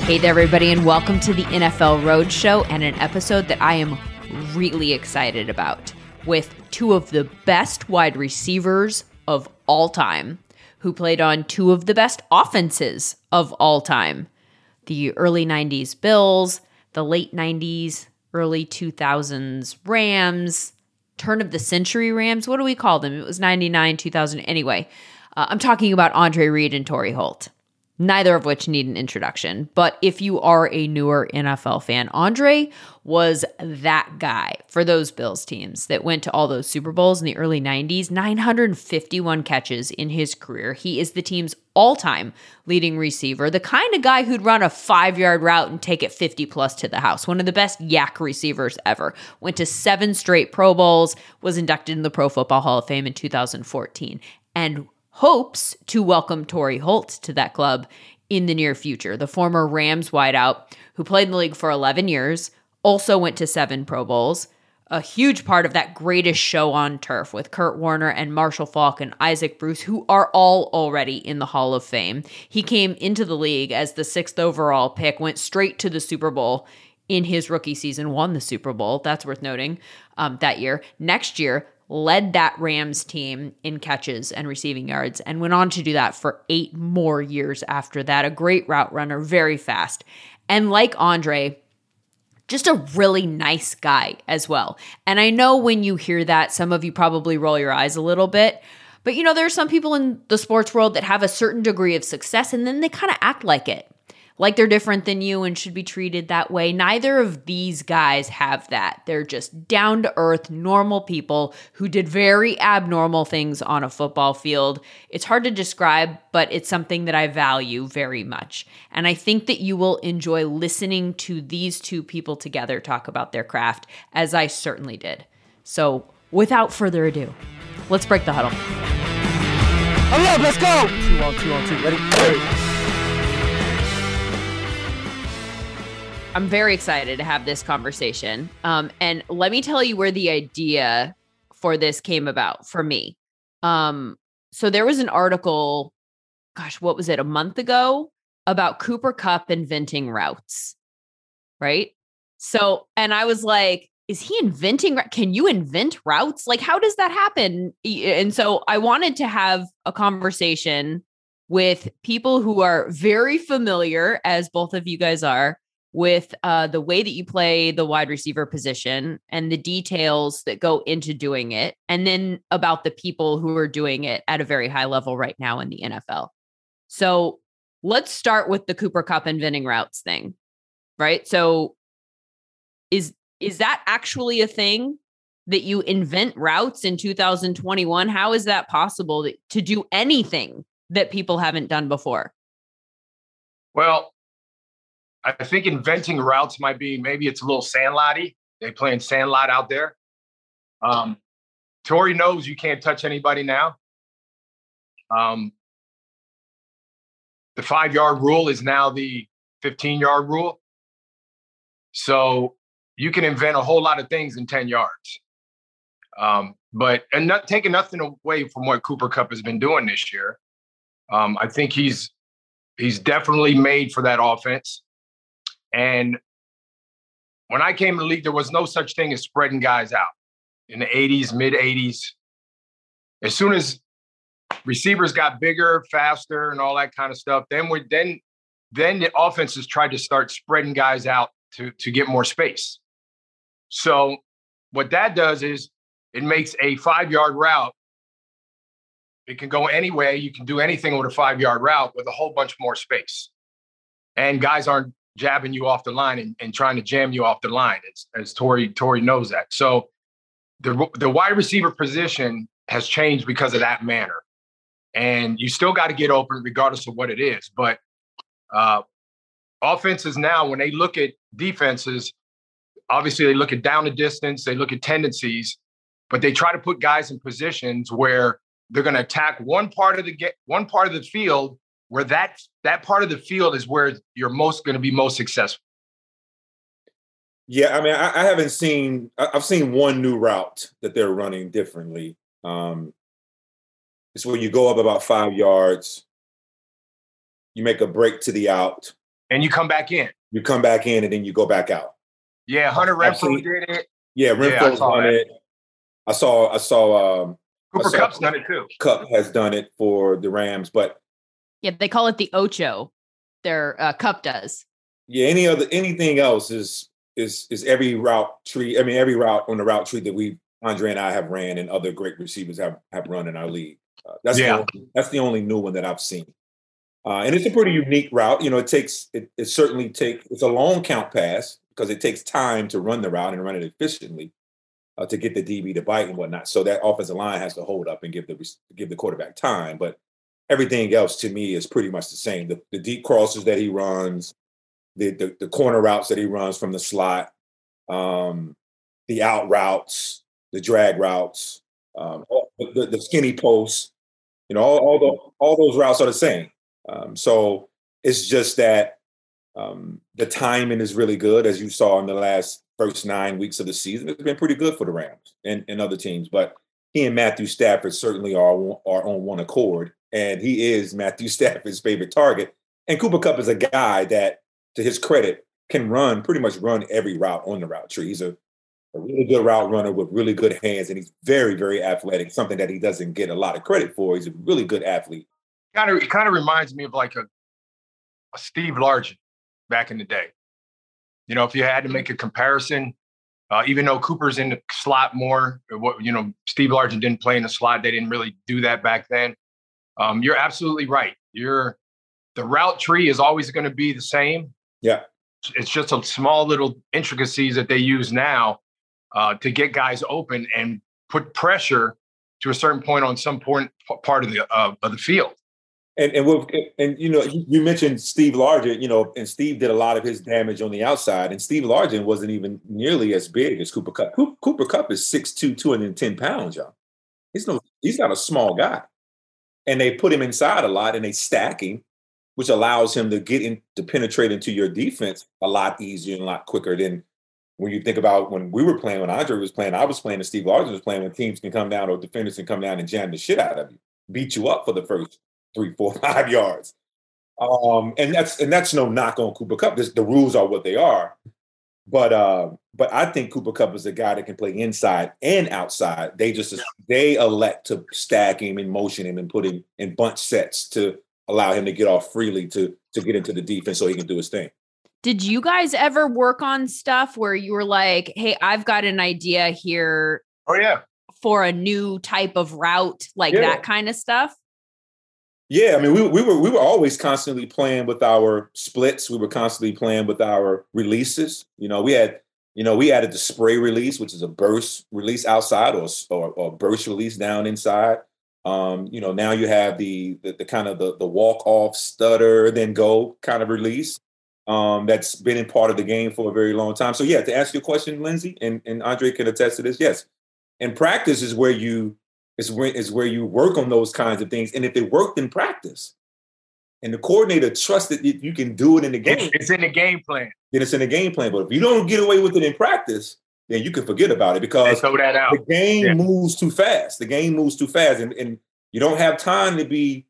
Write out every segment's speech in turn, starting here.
Hey there, everybody, and welcome to the NFL Roadshow and an episode that I am really excited about with two of the best wide receivers of all time who played on two of the best offenses of all time. The early 90s Bills, the late 90s, early 2000s Rams, turn of the century Rams. What do we call them? It was 99, 2000. Anyway, I'm talking about Andre Reed and Torry Holt. Neither of which need an introduction. But if you are a newer NFL fan, Andre was that guy for those Bills teams that went to all those Super Bowls in the early 90s, 951 catches in his career. He is the team's all-time leading receiver, the kind of guy who'd run a 5-yard route and take it 50 plus to the house. One of the best yak receivers ever. Went to 7 straight Pro Bowls, was inducted in the Pro Football Hall of Fame in 2014. And hopes to welcome Torry Holt to that club in the near future. The former Rams wideout who played in the league for 11 years, also went to 7 Pro Bowls, a huge part of that greatest show on turf with Kurt Warner and Marshall Faulk and Isaac Bruce, who are all already in the Hall of Fame. He came into the league as the 6th overall pick, went straight to the Super Bowl in his rookie season, won the Super Bowl, that's worth noting, that year. Next year, led that Rams team in catches and receiving yards and went on to do that for 8 more years after that. A great route runner, very fast. And like Andre, just a really nice guy as well. And I know when you hear that, some of you probably roll your eyes a little bit. But you know, there are some people in the sports world that have a certain degree of success and then they kind of act like it. Like they're different than you and should be treated that way. Neither of these guys have that. They're just down-to-earth, normal people who did very abnormal things on a football field. It's hard to describe, but it's something that I value very much. And I think that you will enjoy listening to these two people together talk about their craft, as I certainly did. So without further ado, let's break the huddle. Hurry up, let's go! 2 on 2, ready? I'm very excited to have this conversation. And let me tell you where the idea for this came about for me. So there was an article, what was it, a month ago, about Cooper Kupp inventing routes, right? So, and I was like, is he inventing? Can you invent routes? Like, how does that happen? And so I wanted to have a conversation with people who are very familiar, as both of you guys are, with the way that you play the wide receiver position and the details that go into doing it, and then about the people who are doing it at a very high level right now in the NFL. So let's start with the Cooper Kupp inventing routes thing, right? So is that actually a thing that you invent routes in 2021? How is that possible to do anything that people haven't done before? Well, I think inventing routes might be, maybe it's a little Sandlot-y. They playing Sandlot out there. Torry knows you can't touch anybody now. The 5-yard rule is now the 15-yard rule. So you can invent a whole lot of things in 10 yards. But not taking nothing away from what Cooper Kupp has been doing this year. I think he's definitely made for that offense. And when I came to the league, there was no such thing as spreading guys out in the 80s, mid 80s. As soon as receivers got bigger, faster, and all that kind of stuff, then the offenses tried to start spreading guys out to get more space. So what that does is it makes a 5-yard route. It can go any way. You can do anything with a 5-yard route with a whole bunch more space. And guys aren't jabbing you off the line and trying to jam you off the line, as Torry knows that. So the wide receiver position has changed because of that manner. And you still got to get open regardless of what it is. But offenses now, when they look at defenses, obviously they look at down the distance, they look at tendencies, but they try to put guys in positions where they're going to attack one part of the field where that part of the field is where you're going to be most successful. Yeah, I mean, I haven't seen – I've seen one new route that they're running differently. It's when you go up about 5 yards, you make a break to the out, and you come back in. You come back in and then you go back out. Yeah, Hunter Renfrow did it. Yeah, Renfro's done it. I saw Cooper Kupp's done it too. Kupp has done it for the Rams, but yeah, they call it the Ocho. Their Kupp does. Yeah, anything else is every route tree. I mean, every route on the route tree that Andre and I have ran and other great receivers have run in our league. That's the only new one that I've seen. And it's a pretty unique route. You know, it's a long count pass because it takes time to run the route and run it efficiently to get the DB to bite and whatnot. So that offensive line has to hold up and give the quarterback time. But everything else to me is pretty much the same. The deep crosses that he runs, the corner routes that he runs from the slot, the out routes, the drag routes, the skinny posts. You know, all those routes are the same. So it's just that the timing is really good, as you saw in the first 9 weeks of the season. It's been pretty good for the Rams and other teams, but he and Matthew Stafford certainly are on one accord, and he is Matthew Stafford's favorite target. And Cooper Kupp is a guy that, to his credit, can pretty much run every route on the route tree. He's a really good route runner with really good hands, and he's very, very athletic, something that he doesn't get a lot of credit for. He's a really good athlete. It kind of reminds me of like a Steve Largent back in the day. You know, if you had to make a comparison, even though Cooper's in the slot more, Steve Largent didn't play in the slot. They didn't really do that back then. You're absolutely right. The route tree is always going to be the same. Yeah. It's just a small little intricacies that they use now to get guys open and put pressure to a certain point on some part of the field. And you know, you mentioned Steve Largent, you know, and Steve did a lot of his damage on the outside, and Steve Largent wasn't even nearly as big as Cooper Kupp. Cooper Kupp is 6'2", 210 pounds, y'all. He's not a small guy. And they put him inside a lot and they stack him, which allows him to penetrate into your defense a lot easier and a lot quicker than when you think about when we were playing, when Andre was playing, I was playing, and Steve Largent was playing, when teams can come down or defenders can come down and jam the shit out of you, beat you up for the first 3, 4, 5 yards. And that's no knock on Cooper Kupp. The rules are what they are. But I think Cooper Kupp is a guy that can play inside and outside. They elect to stack him and motion him and put him in bunch sets to allow him to get off freely to get into the defense so he can do his thing. Did you guys ever work on stuff where you were like, hey, I've got an idea here for a new type of route, that kind of stuff? Yeah, I mean, we were always constantly playing with our splits. We were constantly playing with our releases. You know, we added the spray release, which is a burst release outside or burst release down inside. Now you have the kind of the walk off stutter then go kind of release. That's been in part of the game for a very long time. So yeah, to answer your question, Lindsay, and Andre can attest to this. Yes, in practice is where you work on those kinds of things. And if it worked in practice and the coordinator trusts that you can do it in the game. It's in the game plan. Then it's in the game plan. But if you don't get away with it in practice, then you can forget about it because throw that out. The game moves too fast. The game moves too fast. And you don't have time to be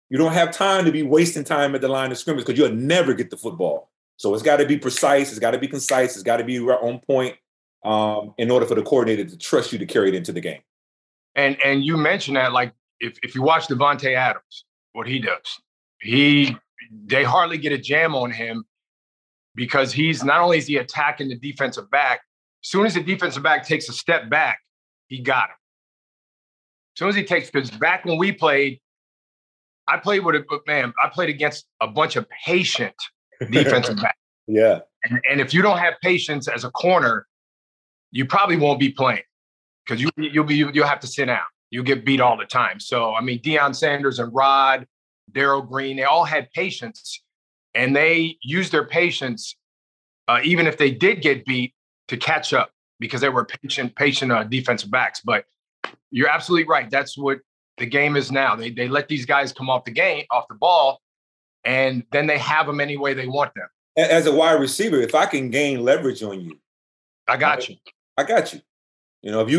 wasting time at the line of scrimmage because you'll never get the football. So it's got to be precise. It's got to be concise. It's got to be on point in order for the coordinator to trust you to carry it into the game. And you mentioned that, like, if you watch Devontae Adams, what he does, they hardly get a jam on him because he's not only is he attacking the defensive back, as soon as the defensive back takes a step back, he got him. As soon as he takes, because back when we played, I played against a bunch of patient defensive backs. Yeah. And if you don't have patience as a corner, you probably won't be playing. Because you'll have to sit down. You'll get beat all the time. So, I mean, Deion Sanders and Rod, Darrell Green, they all had patience. And they used their patience, even if they did get beat, to catch up because they were patient defensive backs. But you're absolutely right. That's what the game is now. They let these guys come off the ball, and then they have them any way they want them. As a wide receiver, if I can gain leverage on you, I got you. You know,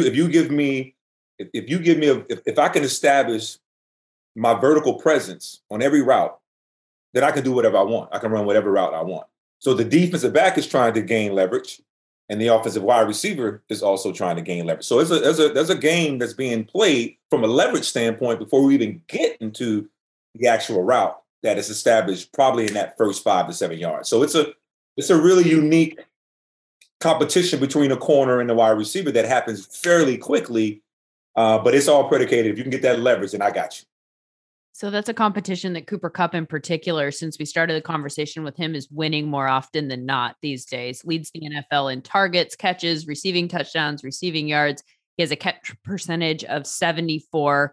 if I can establish my vertical presence on every route, then I can do whatever I want. I can run whatever route I want. So the defensive back is trying to gain leverage, and the offensive wide receiver is also trying to gain leverage. So there's a game that's being played from a leverage standpoint before we even get into the actual route that is established probably in that first 5 to 7 yards. So it's a really unique competition between a corner and the wide receiver that happens fairly quickly, but it's all predicated. If you can get that leverage, then I got you. So that's a competition that Cooper Kupp in particular, since we started the conversation with him, is winning more often than not these days. Leads the NFL in targets, catches, receiving touchdowns, receiving yards. He has a catch percentage of 74.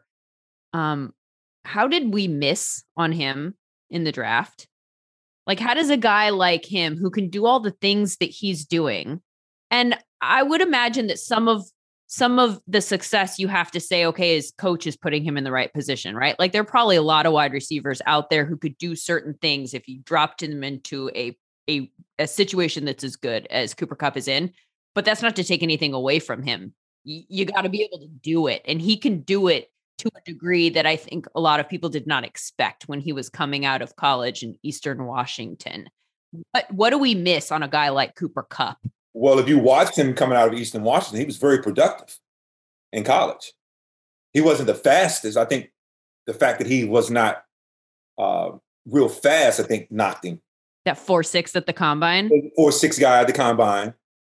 How did we miss on him in the draft? Like, how does a guy like him who can do all the things that he's doing, and I would imagine that some of the success you have to say, okay, his coach is putting him in the right position, right? Like there are probably a lot of wide receivers out there who could do certain things if you dropped him into a situation that's as good as Cooper Kupp is in, but that's not to take anything away from him. You got to be able to do it. And he can do it to a degree that I think a lot of people did not expect when he was coming out of college in Eastern Washington. But what do we miss on a guy like Cooper Kupp? Well, if you watched him coming out of Eastern Washington, he was very productive in college. He wasn't the fastest. I think the fact that he was not real fast, I think, knocked him. That 4.6 at the combine? 4.6 guy at the combine.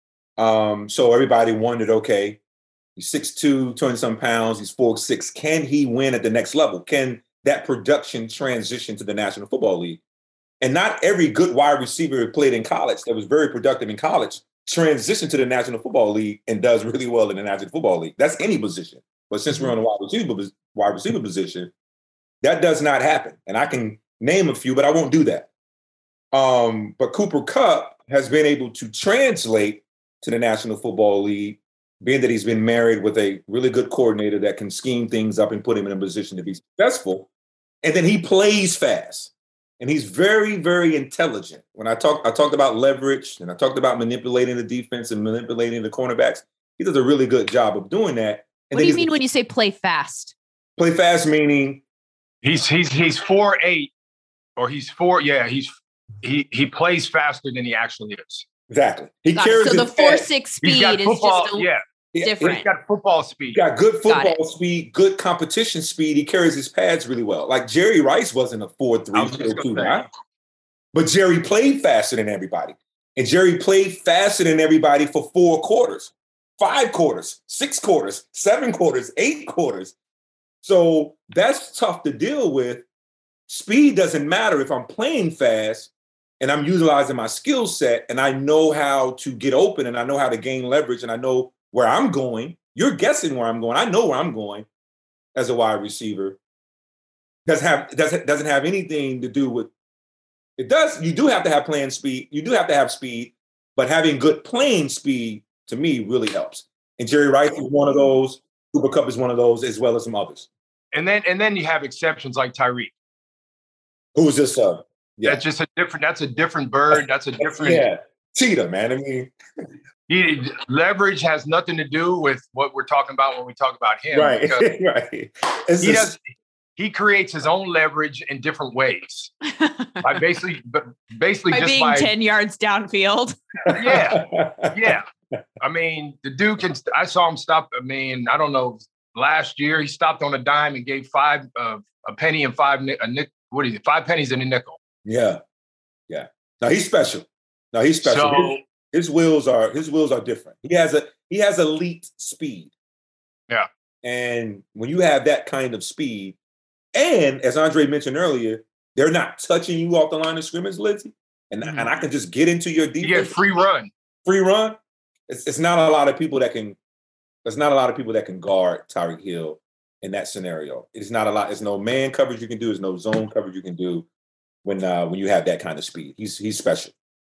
So everybody wondered, okay, he's 6'2", 200-some pounds. He's 4'6". Can he win at the next level? Can that production transition to the National Football League? And not every good wide receiver who played in college that was very productive in college transition to the National Football League and does really well in the National Football League. That's any position. But since we're on the wide receiver position, that does not happen. And I can name a few, but I won't do that. But Cooper Kupp has been able to translate to the National Football League, being that he's been married with a really good coordinator that can scheme things up and put him in a position to be successful. And then he plays fast. And he's very, very intelligent. When I talked about leverage and I talked about manipulating the defense and manipulating the cornerbacks. He does a really good job of doing that. And what do you mean when you say play fast? Play fast meaning he's 4'8", or he's 4. Yeah, he plays faster than he actually is. Exactly. He carries so the 4.6 speed is football, just different. He's got football speed. He's got good football speed, good competition speed. He carries his pads really well. Like Jerry Rice wasn't a 4'3", 4'2" guy, but Jerry played faster than everybody. And Jerry played faster than everybody for 4 quarters, 5 quarters, 6 quarters, 7 quarters, 8 quarters. So that's tough to deal with. Speed doesn't matter if I'm playing fast and I'm utilizing my skill set and I know how to get open and I know how to gain leverage and I know where I'm going. You're guessing where I'm going. I know where I'm going as a wide receiver. Doesn't have anything to do with it. Does you do have to have playing speed. You do have to have speed, but having good playing speed to me really helps. And Jerry Rice is one of those. Cooper Kupp is one of those, as well as some others. And then you have exceptions like Tyreek. Who's this? Yeah. That's just a different. That's a different bird. That's a different. Cheetah, man. I mean. Leverage has nothing to do with what we're talking about when we talk about him. Right, right. He creates his own leverage in different ways. By basically being 10 yards downfield. Yeah. I mean, the dude can. I saw him stop. I mean, I don't know. Last year, he stopped on a dime and gave a penny and 5 pennies and a nickel. Yeah. No, he's special. So, His wheels are different. He has elite speed. Yeah. And when you have that kind of speed, and as Andre mentioned earlier, they're not touching you off the line of scrimmage, Lindsay. And I can just get into your defense. You get free run. Free run. It's not a lot of people that can. There's not a lot of people that can guard Tyreek Hill in that scenario. It's not a lot. There's no man coverage you can do. There's no zone coverage you can do when you have that kind of speed. He's special.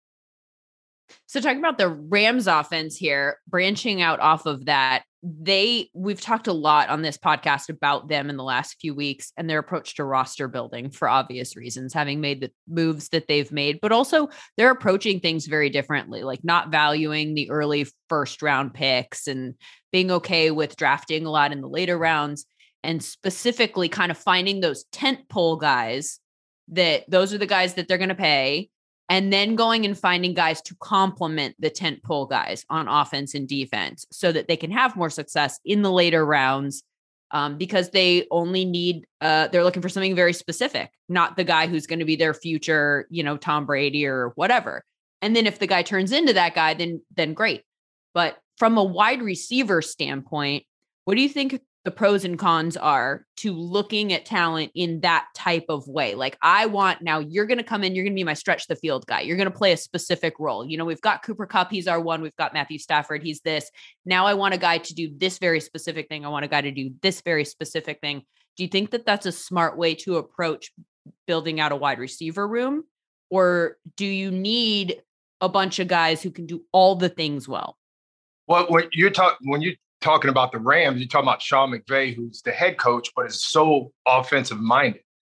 So talking about the Rams offense here, branching out off of that, we've talked a lot on this podcast about them in the last few weeks and their approach to roster building for obvious reasons, having made the moves that they've made, but also they're approaching things very differently, like not valuing the early first round picks and being okay with drafting a lot in the later rounds and specifically kind of finding those tent pole guys that those are the guys that they're going to pay, and then going and finding guys to complement the tentpole guys on offense and defense so that they can have more success in the later rounds, because they only need, they're looking for something very specific, not the guy who's going to be their future, Tom Brady or whatever. And then if the guy turns into that guy, then great. But from a wide receiver standpoint, what do you think the pros and cons are to looking at talent in that type of way? Like, now you're going to come in, you're going to be my stretch the field guy. You're going to play a specific role. We've got Cooper Kupp. He's our one. We've got Matthew Stafford. He's this. Now I want a guy to do this very specific thing. I want a guy to do this very specific thing. Do you think that that's a smart way to approach building out a wide receiver room? Or do you need a bunch of guys who can do all the things well? Well, when you're talking about the Rams, you're talking about Sean McVay, who's the head coach, but is so offensive minded.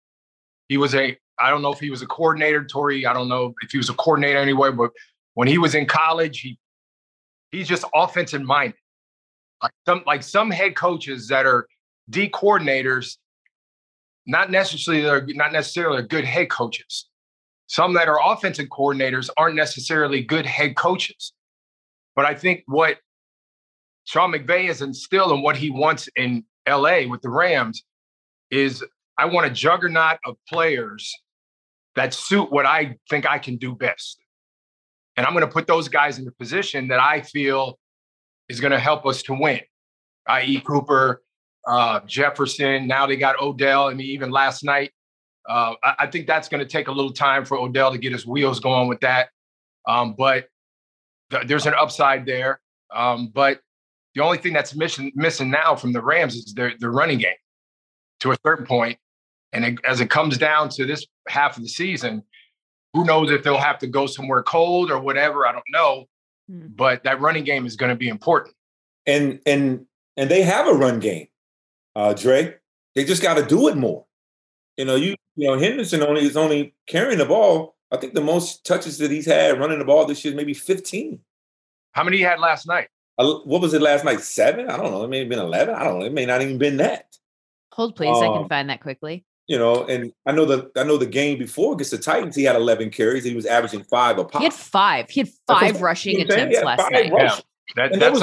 I don't know if he was a coordinator, Tori. I don't know if he was a coordinator anyway, but when he was in college, he's just offensive minded. Like some head coaches that are D coordinators, not necessarily good head coaches. Some that are offensive coordinators aren't necessarily good head coaches. But I think what Sean McVay has instilled and what he wants in LA with the Rams is, I want a juggernaut of players that suit what I think I can do best. And I'm going to put those guys in a position that I feel is going to help us to win, i.e. Cooper, Jefferson. Now they got Odell. I mean, even last night, I think that's going to take a little time for Odell to get his wheels going with that. But there's an upside there. But the only thing that's missing now from the Rams is their running game to a certain point. And as it comes down to this half of the season, who knows if they'll have to go somewhere cold or whatever. I don't know. But that running game is going to be important. And they have a run game, Dre. They just got to do it more. Henderson is only carrying the ball. I think the most touches that he's had running the ball this year is maybe 15. How many he had last night? What was it last night? 7? I don't know. It may have been 11. I don't know. It may not even been that. Hold, please. I can find that quickly. And I know the game before against the Titans, he had 11 carries. He was averaging 5 a pop. He had 5. He had 5 rushing attempts last night. Yeah. And there was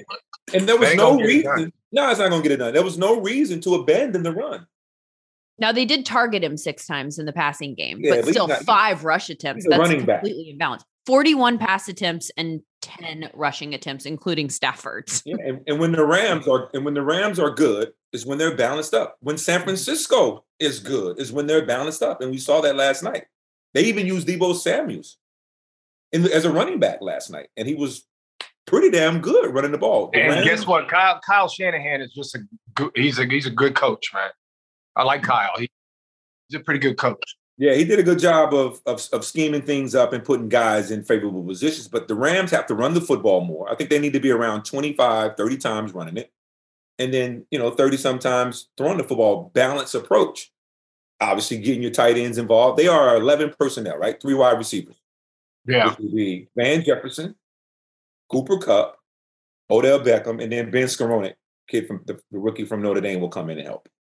no reason. No, it's not going to get it done. There was no reason to abandon the run. Now, they did target him 6 times in the passing game, but still 5 rush attempts. That's completely imbalanced. 41 pass attempts and 10 rushing attempts, including Stafford's. Yeah, and when the Rams are good, is when they're balanced up. When San Francisco is good, is when they're balanced up. And we saw that last night. They even used Deebo Samuels as a running back last night, and he was pretty damn good running the ball. And guess what? Kyle Shanahan is just he's a good coach, man. I like Kyle. He's a pretty good coach. Yeah, he did a good job of scheming things up and putting guys in favorable positions. But the Rams have to run the football more. I think they need to be around 25, 30 times running it. And then, 30 sometimes throwing the football, balanced approach. Obviously, getting your tight ends involved. They are 11 personnel, right? 3 wide receivers. Yeah. Which would be Van Jefferson, Cooper Kupp, Odell Beckham, and then Ben Skowronek, kid from the rookie from Notre Dame, will come in and help.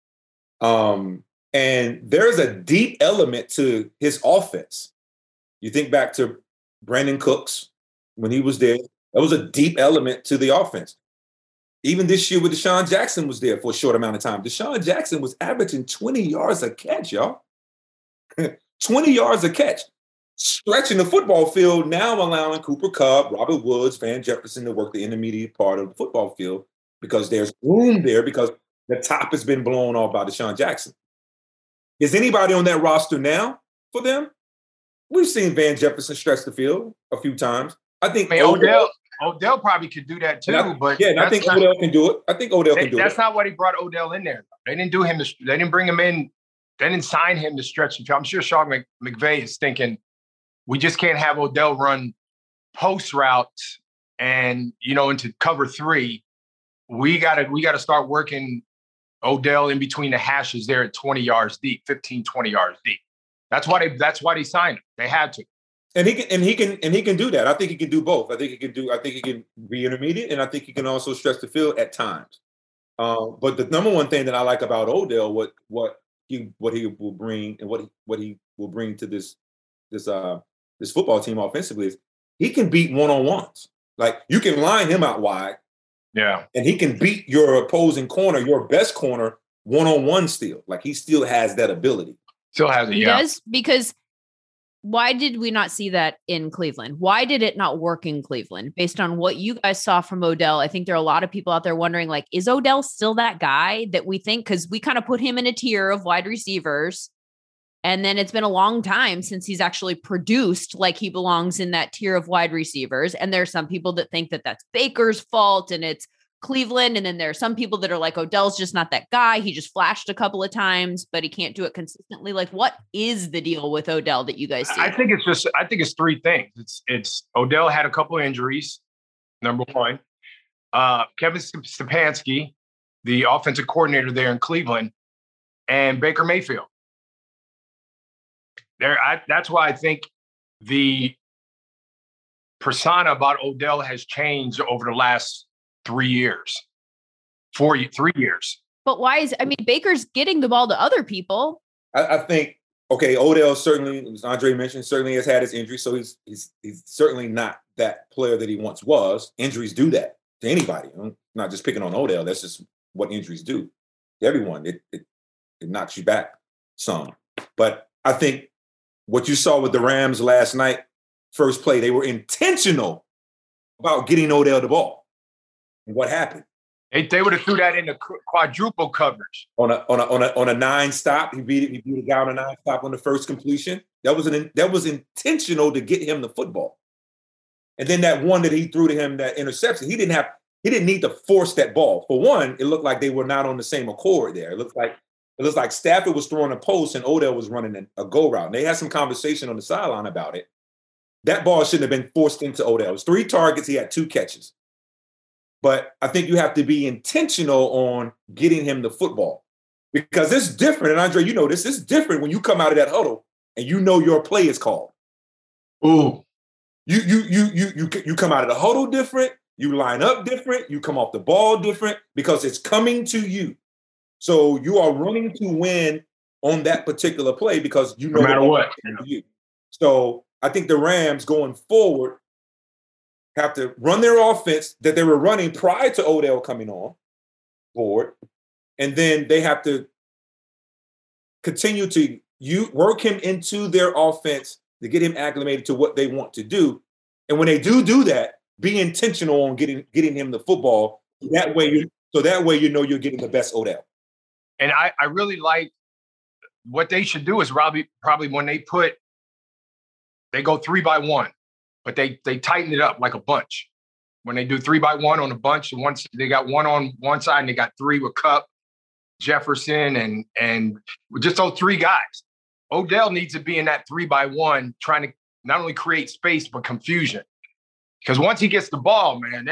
And there's a deep element to his offense. You think back to Brandon Cooks when he was there. That was a deep element to the offense. Even this year with Deshaun Jackson was there for a short amount of time. Deshaun Jackson was averaging 20 yards a catch, y'all. 20 yards a catch. Stretching the football field, now allowing Cooper Kupp, Robert Woods, Van Jefferson to work the intermediate part of the football field because there's room there because the top has been blown off by Deshaun Jackson. Is anybody on that roster now for them? We've seen Van Jefferson stretch the field a few times. I think Odell probably could do that too. I think Odell can do it. I think Odell can do it. That's not what he brought Odell in there. They didn't do him. They didn't bring him in. They didn't sign him to stretch the field. I'm sure Sean McVay is thinking, we just can't have Odell run post routes and into cover 3. We gotta start working Odell in between the hashes there at 20 yards deep, 15, 20 yards deep. That's why they signed him. They had to. And he can do that. I think he can do both. I think he can be intermediate, and I think he can also stretch the field at times. But the number one thing that I like about Odell, what he will bring and what he will bring to this football team offensively is he can beat one-on-ones. Like you can line him out wide. Yeah. And he can beat your opposing corner, your best corner, one-on-one still. Like he still has that ability. Still has it, he does, because why did we not see that in Cleveland? Why did it not work in Cleveland? Based on what you guys saw from Odell, I think there are a lot of people out there wondering, like, is Odell still that guy that we think? Because we kind of put him in a tier of wide receivers. And then it's been a long time since he's actually produced like he belongs in that tier of wide receivers. And there are some people that think that that's Baker's fault and it's Cleveland. And then there are some people that are like, Odell's just not that guy. He just flashed a couple of times, but he can't do it consistently. Like, what is the deal with Odell that you guys see? I think it's three things. It's Odell had a couple of injuries. Number one, Kevin Stefanski, the offensive coordinator there in Cleveland, and Baker Mayfield. That's why I think the persona about Odell has changed over the last 3 years, 3 years. But why Baker's getting the ball to other people. I think, okay, Odell certainly, as Andre mentioned, certainly has had his injury. So he's certainly not that player that he once was. Injuries do that to anybody. I'm not just picking on Odell. That's just what injuries do to everyone. It knocks you back some. But I think what you saw with the Rams last night, first play, they were intentional about getting Odell the ball. And what happened? They would have threw that into quadruple coverage on a 9-stop. He beat a guy on a 9-stop on the first completion. That was intentional to get him the football. And then that one that he threw to him, that interception, he didn't need to force that ball. For one, it looked like they were not on the same accord there. It looked like Stafford was throwing a post and Odell was running a go route. And they had some conversation on the sideline about it. That ball shouldn't have been forced into Odell. It was 3 targets. He had 2 catches. But I think you have to be intentional on getting him the football because it's different. And Andre, you know this is different when you come out of that huddle and you know your play is called. Ooh, you come out of the huddle different. You line up different. You come off the ball different because it's coming to you. So you are running to win on that particular play because you know no matter what. You. So I think the Rams going forward have to run their offense that they were running prior to Odell coming on board. And then they have to continue to work him into their offense to get him acclimated to what they want to do. And when they do that, be intentional on getting him the football. That way you know you're getting the best Odell. And I really like what they should do is probably when they go 3-by-1. But they tighten it up like a bunch. When they do 3-by-1 on a bunch, and once they got 1 on one side and they got 3 with Kupp, Jefferson, and just those 3 guys. Odell needs to be in that 3-by-1, trying to not only create space but confusion. Because once he gets the ball, man,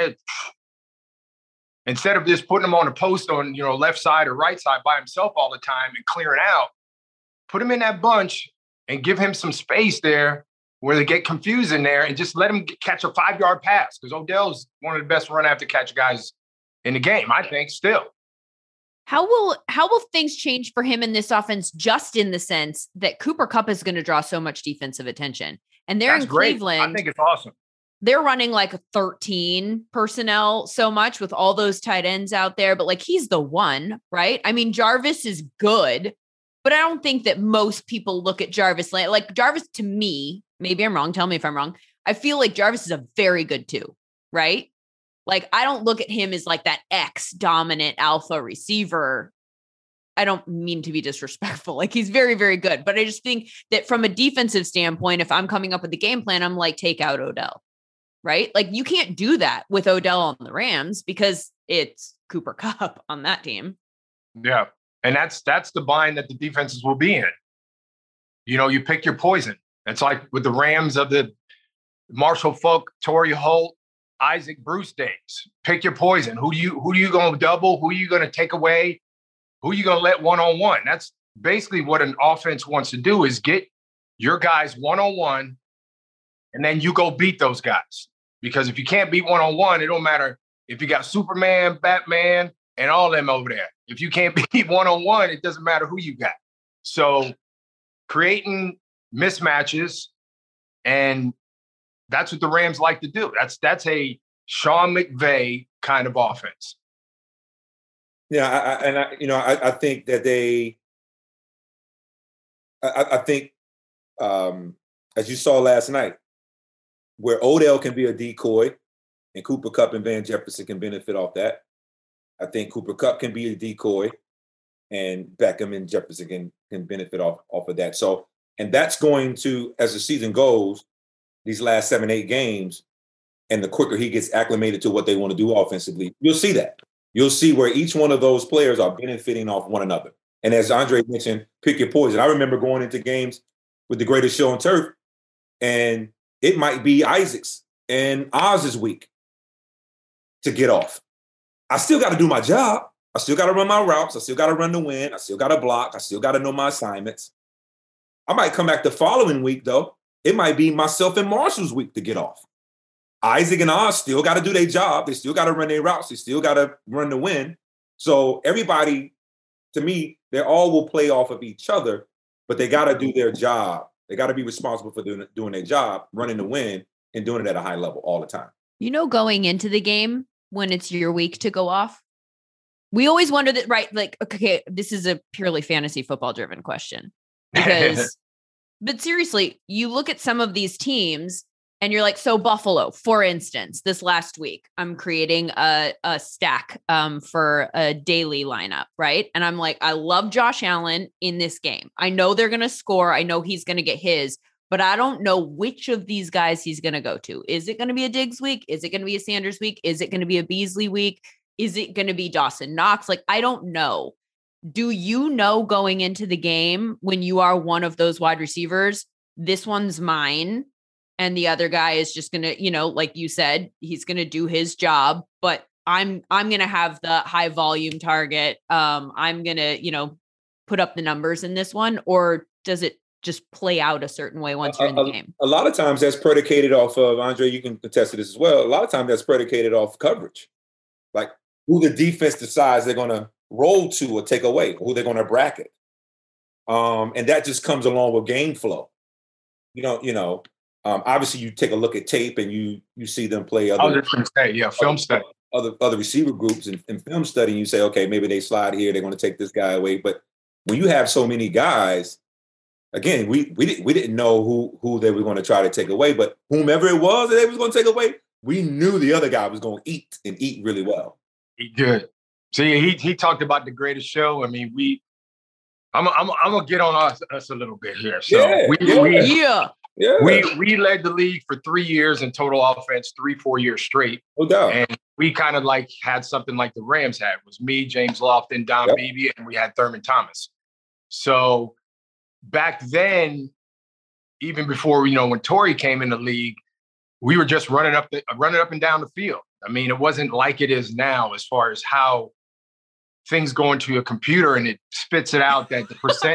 instead of just putting him on a post on left side or right side by himself all the time and clearing out, put him in that bunch and give him some space there where they get confused in there and just let him catch a 5-yard pass because Odell's one of the best run after catch guys in the game, I think, still. How will things change for him in this offense just in the sense that Cooper Kupp is going to draw so much defensive attention? And they're in Cleveland. I think it's awesome. They're running like 13 personnel so much with all those tight ends out there, but like he's the one, right? I mean, Jarvis is good, but I don't think that most people look at Jarvis like Jarvis to me. Maybe I'm wrong. Tell me if I'm wrong. I feel like Jarvis is a very good 2, right? Like, I don't look at him as like that dominant alpha receiver. I don't mean to be disrespectful. Like, he's very, very good. But I just think that from a defensive standpoint, if I'm coming up with the game plan, I'm like, take out Odell, right? Like, you can't do that with Odell on the Rams because it's Cooper Kupp on that team. Yeah. And that's the bind that the defenses will be in. You pick your poison. It's like with the Rams of the Marshall Faulk, Torrey Holt, Isaac Bruce days. Pick your poison. Who do you going to double? Who are you going to take away? Who are you going to let one-on-one? That's basically what an offense wants to do is get your guys one-on-one, and then you go beat those guys. Because if you can't beat one-on-one, it don't matter if you got Superman, Batman, and all them over there. If you can't beat one-on-one, it doesn't matter who you got. So creating mismatches, and that's what the Rams like to do. That's a Sean McVay kind of offense. Yeah, I think that I think as you saw last night, where Odell can be a decoy and Cooper Kupp and Van Jefferson can benefit off that. I think Cooper Kupp can be a decoy and Beckham and Jefferson can benefit off of that. So, and that's going to, as the season goes, these last 7-8 games, and the quicker he gets acclimated to what they want to do offensively, you'll see that. You'll see where each one of those players are benefiting off one another. And as Andre mentioned, pick your poison. I remember going into games with the greatest show on turf, and it might be Isaac's and Oz's week to get off. I still got to do my job. I still got to run my routes. I still got to run the win. I still got to block. I still got to know my assignments. I might come back the following week, though. It might be myself and Marshall's week to get off. Isaac and Oz still got to do their job. They still got to run their routes. They still got to run the win. So everybody, to me, they all will play off of each other, but they got to do their job. They got to be responsible for doing their job, running the win, and doing it at a high level all the time. Going into the game, when it's your week to go off, we always wonder that, right? Like, okay, this is a purely fantasy football driven question because, but seriously, you look at some of these teams and you're like, so Buffalo, for instance, this last week, I'm creating a stack for a daily lineup, right? And I'm like, I love Josh Allen in this game. I know they're going to score. I know he's going to get his, but I don't know which of these guys he's going to go to. Is it going to be a Diggs week? Is it going to be a Sanders week? Is it going to be a Beasley week? Is it going to be Dawson Knox? Like, I don't know. Do you know going into the game when you are one of those wide receivers, this one's mine and the other guy is just going to, like you said, he's going to do his job, but I'm going to have the high volume target. I'm going to, put up the numbers in this one, or does it just play out a certain way once you're in the game? A lot of times that's predicated off of, Andre, you can attest to this as well. A lot of times that's predicated off coverage. Like who the defense decides they're going to roll to or take away, who they're going to bracket. And that just comes along with game flow. Obviously you take a look at tape and you see them play film study. Other receiver groups and film study, and you say, okay, maybe they slide here, they're going to take this guy away. But when you have so many guys, again, we didn't know who they were going to try to take away, but whomever it was that they was going to take away, we knew the other guy was going to eat really well. He did. See, he talked about the greatest show. I mean, I'm gonna get on us a little bit here. So we led the league for 3 years in total offense, 3-4 years straight. No doubt. And we kind of like had something like the Rams had. It was me, James Lofton, Don Beebe, and we had Thurman Thomas. So back then, even before when Torrey came in the league, we were just running up and down the field. I mean, it wasn't like it is now as far as how things go into a computer and it spits it out that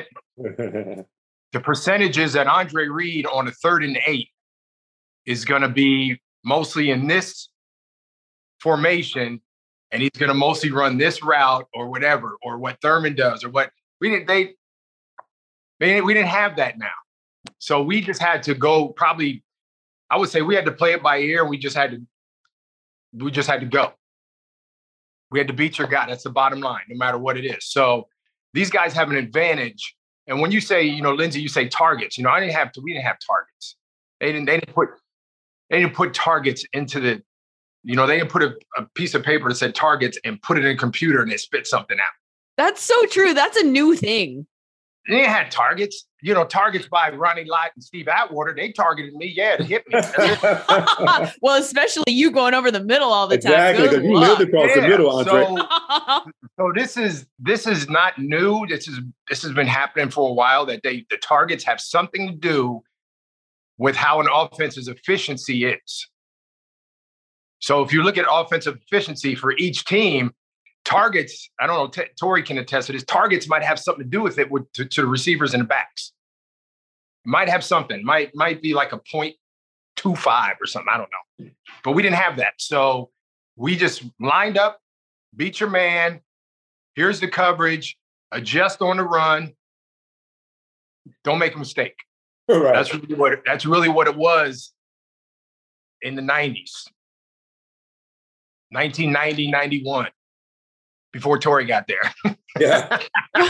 the percentages that Andre Reed on a 3rd and 8 is going to be mostly in this formation, and he's going to mostly run this route or whatever, or what Thurman does, or what we didn't have that now. So we just had to go. Probably, I would say we had to play it by ear. We just had to go. We had to beat your guy. That's the bottom line, no matter what it is. So these guys have an advantage. And when you say, Lindsay, you say targets. We didn't have targets. They didn't put targets into the, they didn't put a piece of paper that said targets and put it in a computer and it spit something out. That's so true. That's a new thing. They had targets, targets by Ronnie Lott and Steve Atwater. They targeted me, to hit me. Well, especially you going over the middle all the time. Exactly, because you lived across the middle, Andre. So this is not new. This has been happening for a while. That the targets have something to do with how an offense's efficiency is. So if you look at offensive efficiency for each team, targets, I don't know, Torrey can attest to this, targets might have something to do with it to the receivers and the backs. Might have something, might be like a 0.25 or something, I don't know. But we didn't have that. So we just lined up, beat your man, here's the coverage, adjust on the run, Don't make a mistake. Right. That's really what it was in the 90s. 1990, 91, before Torrey got there. Yeah.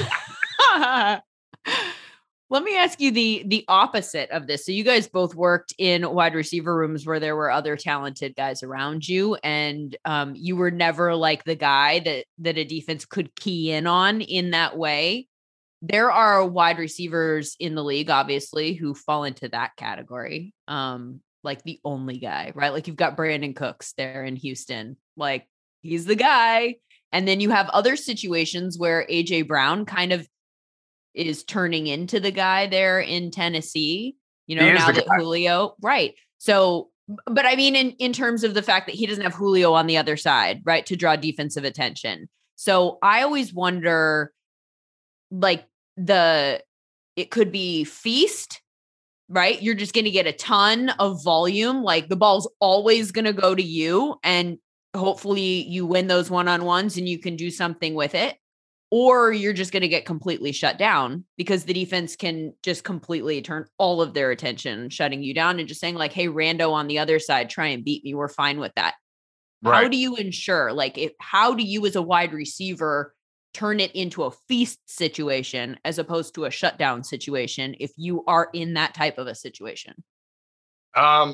Let me ask you the opposite of this. So you guys both worked in wide receiver rooms where there were other talented guys around you, and you were never like the guy that a defense could key in on in that way. There are wide receivers in the league, obviously, who fall into that category. Like the only guy, right? Like you've got Brandon Cooks there in Houston. Like he's the guy. And then you have other situations where AJ Brown kind of is turning into the guy there in Tennessee, now that Julio, right. So, but I mean, in terms of the fact that he doesn't have Julio on the other side, right, to draw defensive attention. So I always wonder, like it could be feast, right? You're just going to get a ton of volume. Like the ball's always going to go to you, and hopefully you win those one-on-ones and you can do something with it. Or you're just going to get completely shut down because the defense can just completely turn all of their attention, shutting you down and just saying like, hey, rando on the other side, try and beat me. We're fine with that. Right. How do you ensure, how do you as a wide receiver turn it into a feast situation as opposed to a shutdown situation if you are in that type of a situation? I've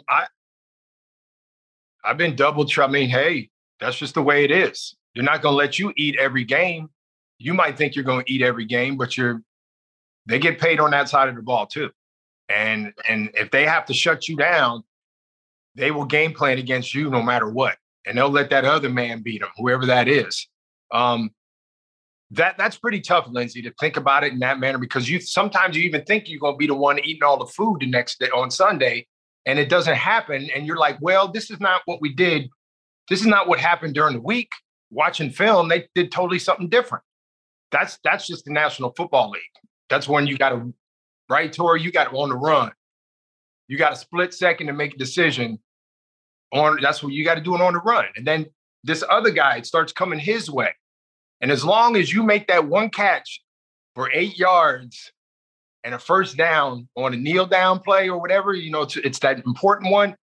been hey, that's just the way it is. They're not going to let you eat every game. You might think you're going to eat every game, but they get paid on that side of the ball too. And if they have to shut you down, they will game plan against you no matter what. And they'll let that other man beat them, whoever that is. That's pretty tough, Lindsay, to think about it in that manner, because sometimes you even think you're going to be the one eating all the food the next day on Sunday, and it doesn't happen. And you're like, well, this is not what we did. This is not what happened during the week. Watching film, they did totally something different. That's just the National Football League. That's when you got to, right, Torrey? You got to on the run. You got a split second to make a decision. That's what you got to do it on the run. And then this other guy starts coming his way. And as long as you make that one catch for 8 yards and a first down on a kneel down play or whatever, it's that important one,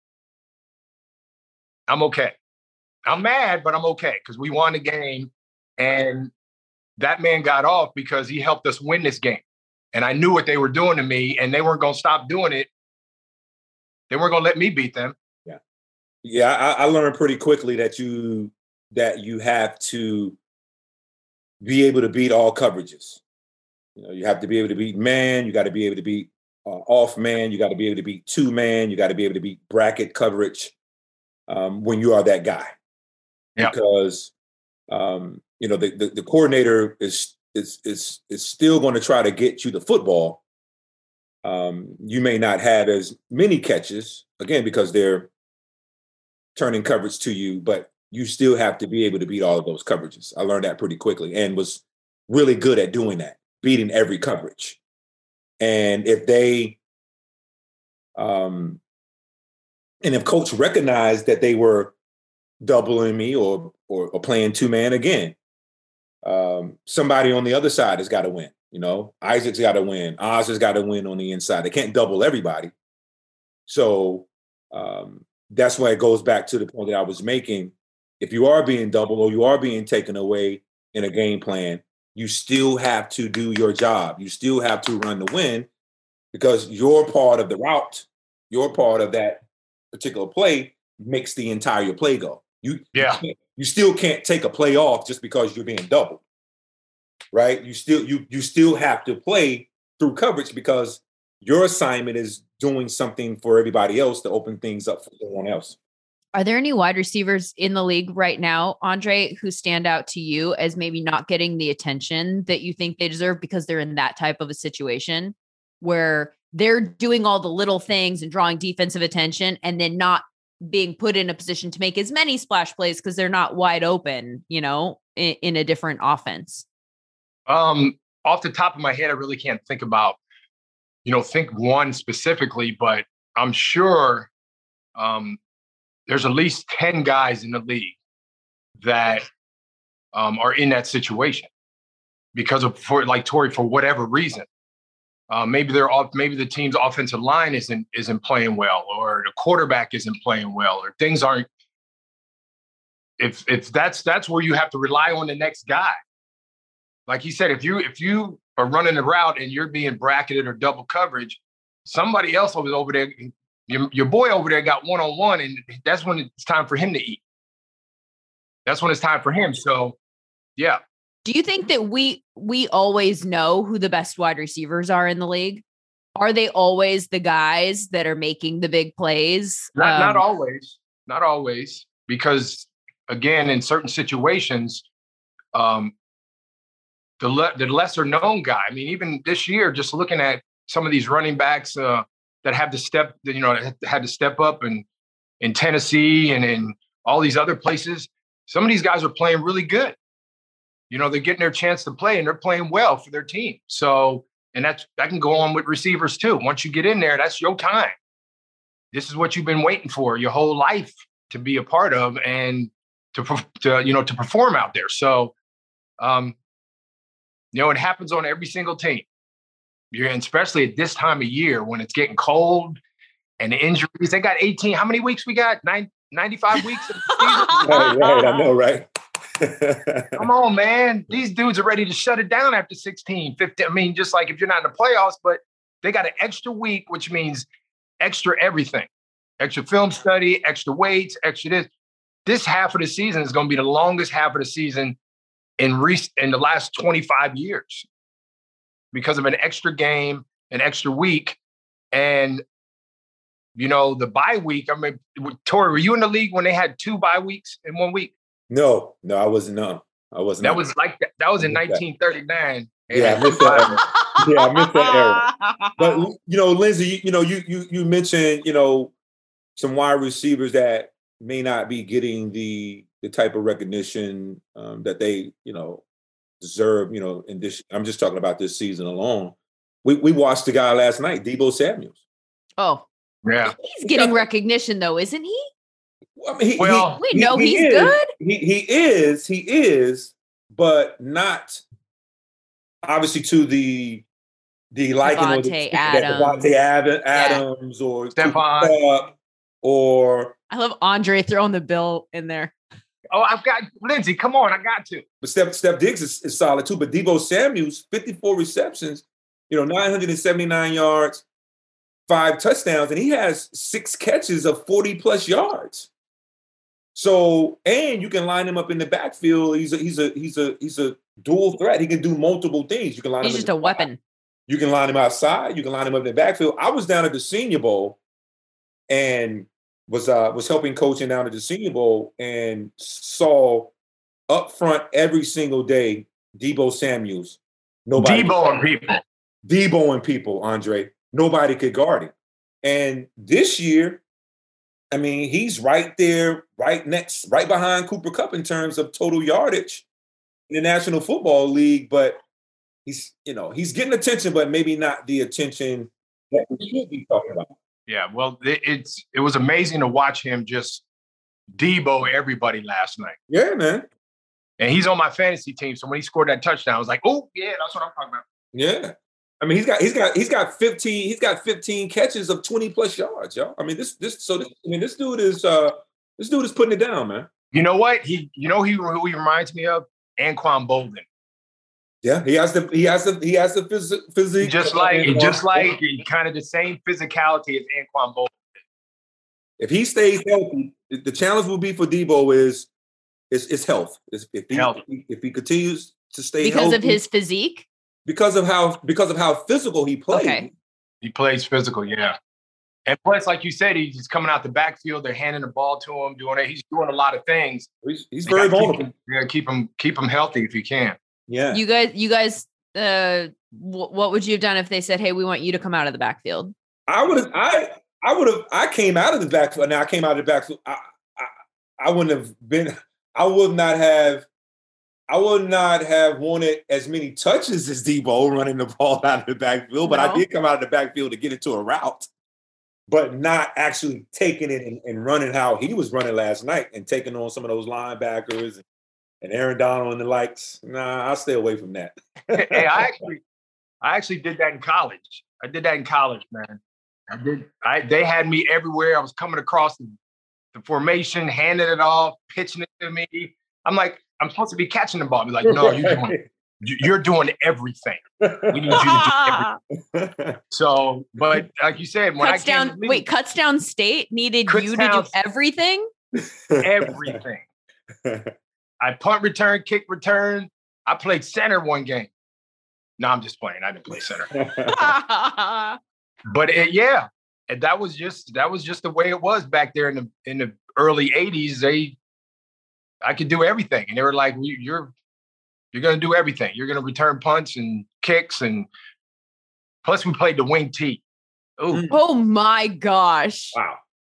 I'm okay. I'm mad, but I'm okay because we won the game. And that man got off because he helped us win this game. And I knew what they were doing to me, and they weren't going to stop doing it. They weren't going to let me beat them. Yeah. Yeah, I learned pretty quickly that you have to be able to beat all coverages. You have to be able to beat man. You got to be able to beat off man. You got to be able to beat two man. You got to be able to beat bracket coverage when you are that guy. Yeah. Because the coordinator is still going to try to get you the football. You may not have as many catches, again, because they're turning coverage to you, but you still have to be able to beat all of those coverages. I learned that pretty quickly and was really good at doing that, beating every coverage. And if if coach recognized that they were doubling me or playing two man again, somebody on the other side has got to win. Isaac's got to win. Oz has got to win on the inside. They can't double everybody. So that's why it goes back to the point that I was making. If you are being doubled or you are being taken away in a game plan, you still have to do your job. You still have to run the win because your part of the route, your part of that particular play makes the entire play go. You still can't take a play off just because you're being doubled, right? You still have to play through coverage because your assignment is doing something for everybody else to open things up for everyone else. Are there any wide receivers in the league right now, Andre, who stand out to you as maybe not getting the attention that you think they deserve because they're in that type of a situation where they're doing all the little things and drawing defensive attention and then not being put in a position to make as many splash plays because they're not wide open, in a different offense? Off the top of my head, I really can't think about, think one specifically, but I'm sure there's at least 10 guys in the league that are in that situation because of, Torrey, for whatever reason. Maybe the team's offensive line isn't playing well, or the quarterback isn't playing well, or things aren't. If that's where you have to rely on the next guy. Like he said, if you are running the route and you're being bracketed or double coverage, somebody else was over there. Your boy over there got one-on-one, and that's when it's time for him to eat. That's when it's time for him. So, yeah. Do you think that we always know who the best wide receivers are in the league? Are they always the guys that are making the big plays? Not always, because again, in certain situations, the lesser known guy. I mean, even this year, just looking at some of these running backs that have to step, that had to step up in Tennessee and in all these other places. Some of these guys are playing really good. They're getting their chance to play, and they're playing well for their team. So, and that can go on with receivers too. Once you get in there, that's your time. This is what you've been waiting for your whole life to be a part of and to perform out there. So, it happens on every single team. Especially at this time of year when it's getting cold and the injuries. They got 18. How many weeks we got? 95 weeks of the season? Right. I know, right? Come on, man. These dudes are ready to shut it down after 16, 15. I mean, just like if you're not in the playoffs, but they got an extra week, which means extra everything. Extra film study, extra weights, extra this. This half of the season is going to be the longest half of the season in the last 25 years. Because of an extra game, an extra week, and the bye week. I mean, Tori, were you in the league when they had 2 bye weeks in 1 week? No, I wasn't. No, I wasn't. That was like that. That was in 1939. Yeah, I missed that era. Yeah, I missed that era. But Lindsay, you mentioned some wide receivers that may not be getting the type of recognition that they deserve, in this. I'm just talking about this season alone. We watched the guy last night, Deebo Samuels. Oh, yeah, he's getting recognition though, isn't he? I mean, we know he's good. He is, but not obviously to the liking of Davante Adams or Stephon or I love Andre throwing the bill in there. Oh, I've got Lindsay. Come on, I got to. But Steph Diggs is solid too. But Deebo Samuels, 54 receptions, 979 yards, 5 touchdowns, and he has 6 catches of 40+ yards. So, and you can line him up in the backfield. He's a dual threat. He can do multiple things. You can line him. He's just a weapon. You can line him outside. You can line him up in the backfield. I was down at the Senior Bowl, and was helping coaching down at the Senior Bowl and saw up front every single day Deebo Samuels. Deebo and people, Andre. Nobody could guard him. And this year, I mean, he's right there, right behind Cooper Kupp in terms of total yardage in the National Football League. But he's getting attention, but maybe not the attention that we should be talking about. Yeah, well, it was amazing to watch him just Deebo everybody last night. Yeah, man. And he's on my fantasy team, so when he scored that touchdown, I was like, "Oh, yeah, that's what I'm talking about." Yeah, I mean, he's got 15 catches of 20+ yards, y'all. I mean, this dude is putting it down, man. You know what? Who he reminds me of? Anquan Boldin. Yeah, he has the physique. Just like kind of the same physicality as Anquan Boldin. If he stays healthy, the challenge will be for Deebo is health. If he continues to stay because healthy, of his physique, because of how physical he plays. Okay. He plays physical, yeah. And plus, like you said, he's coming out the backfield. They're handing the ball to him, he's doing a lot of things. He's very vulnerable. Keep him healthy if you can. Yeah. You guys, what would you have done if they said, "Hey, we want you to come out of the backfield"? I came out of the backfield. Now I came out of the backfield. I would not have wanted as many touches as Deebo running the ball out of the backfield, but I did come out of the backfield to get into a route, but not actually taking it and running how he was running last night and taking on some of those linebackers and Aaron Donald and the likes. Nah, I'll stay away from that. Hey, I actually did that in college. Man. They had me everywhere. I was coming across the formation, handing it off, pitching it to me. I'm like, I'm supposed to be catching the ball. Be like, no, you're doing everything. We need you to do everything. So, but like you said, when Kutztown State needed you to do everything? Everything. I punt return, kick return. I played center one game. No, I'm just playing. I didn't play center. But and that was just the way it was back there in the early 80s. I could do everything, and they were like, "You're going to do everything. You're going to return punts and kicks, and plus we played the wing T." Ooh. Oh my gosh! Wow.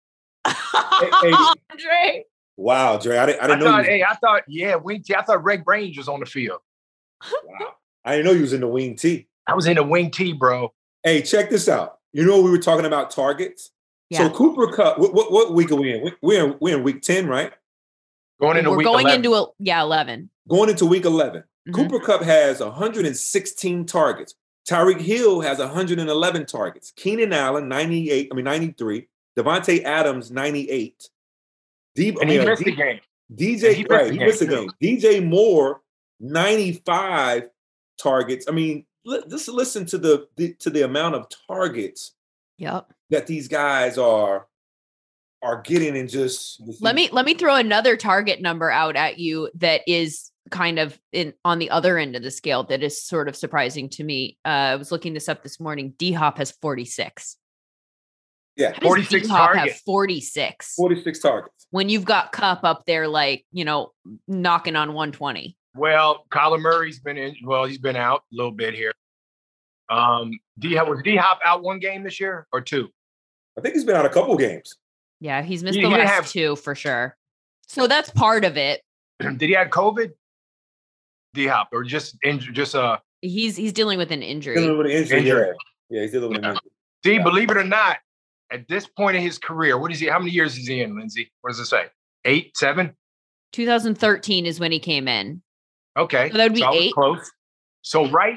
Dre. Wow, Dre. I didn't know. I thought, wing T. I thought Rick Grange was on the field. Wow. I didn't know you was in the wing T. I was in the wing T, bro. Hey, check this out. You know, we were talking about targets. Yeah. So Cooper Kupp, what week are we in? We're in week 10, right? We're going into 11. Going into week 11. Mm-hmm. Cooper Kupp has 116 targets. Tyreek Hill has 111 targets. Keenan Allen, 93. Devontae Adams, 98. He missed the game. He missed the game. DJ Moore, 95 targets. I mean, just listen to the amount of targets that these guys are getting, and just let me throw another target number out at you that is kind of on the other end of the scale that is sort of surprising to me. I was looking this up this morning. D-Hop has 46. Yeah, 46 targets. 46 targets. When you've got Kupp up there, like, knocking on 120. Well, Kyler Murray's been in. Well, he's been out a little bit here. Was D-Hop out one game this year or two? I think he's been out a couple games. Yeah, he's missed the last two for sure. So that's part of it. Did he have COVID? D-Hop, or just injured? He's dealing with an injury. Dealing with an injury. Yeah, he's dealing with an injury. See, believe it or not, at this point in his career, what is he? How many years is he in, Lindsay? What does it say? 8, 7? 2013 is when he came in. Okay, so that would be 8. Close. So right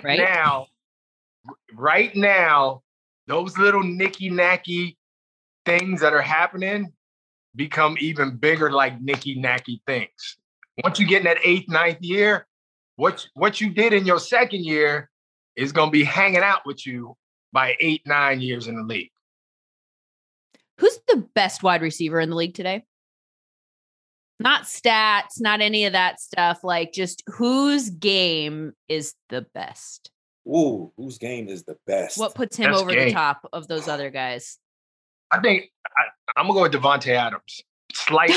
now, those little nicky-nacky things that are happening become even bigger, like nicky-nacky things. Once you get in that 8th, 9th year, what you did in your second year is going to be hanging out with you by 8, 9 years in the league. Who's the best wide receiver in the league today? Not stats, not any of that stuff. Like, just whose game is the best? Ooh, whose game is the best? What puts him over the top of those other guys? I think I'm going to go with Devontae Adams. Slightly.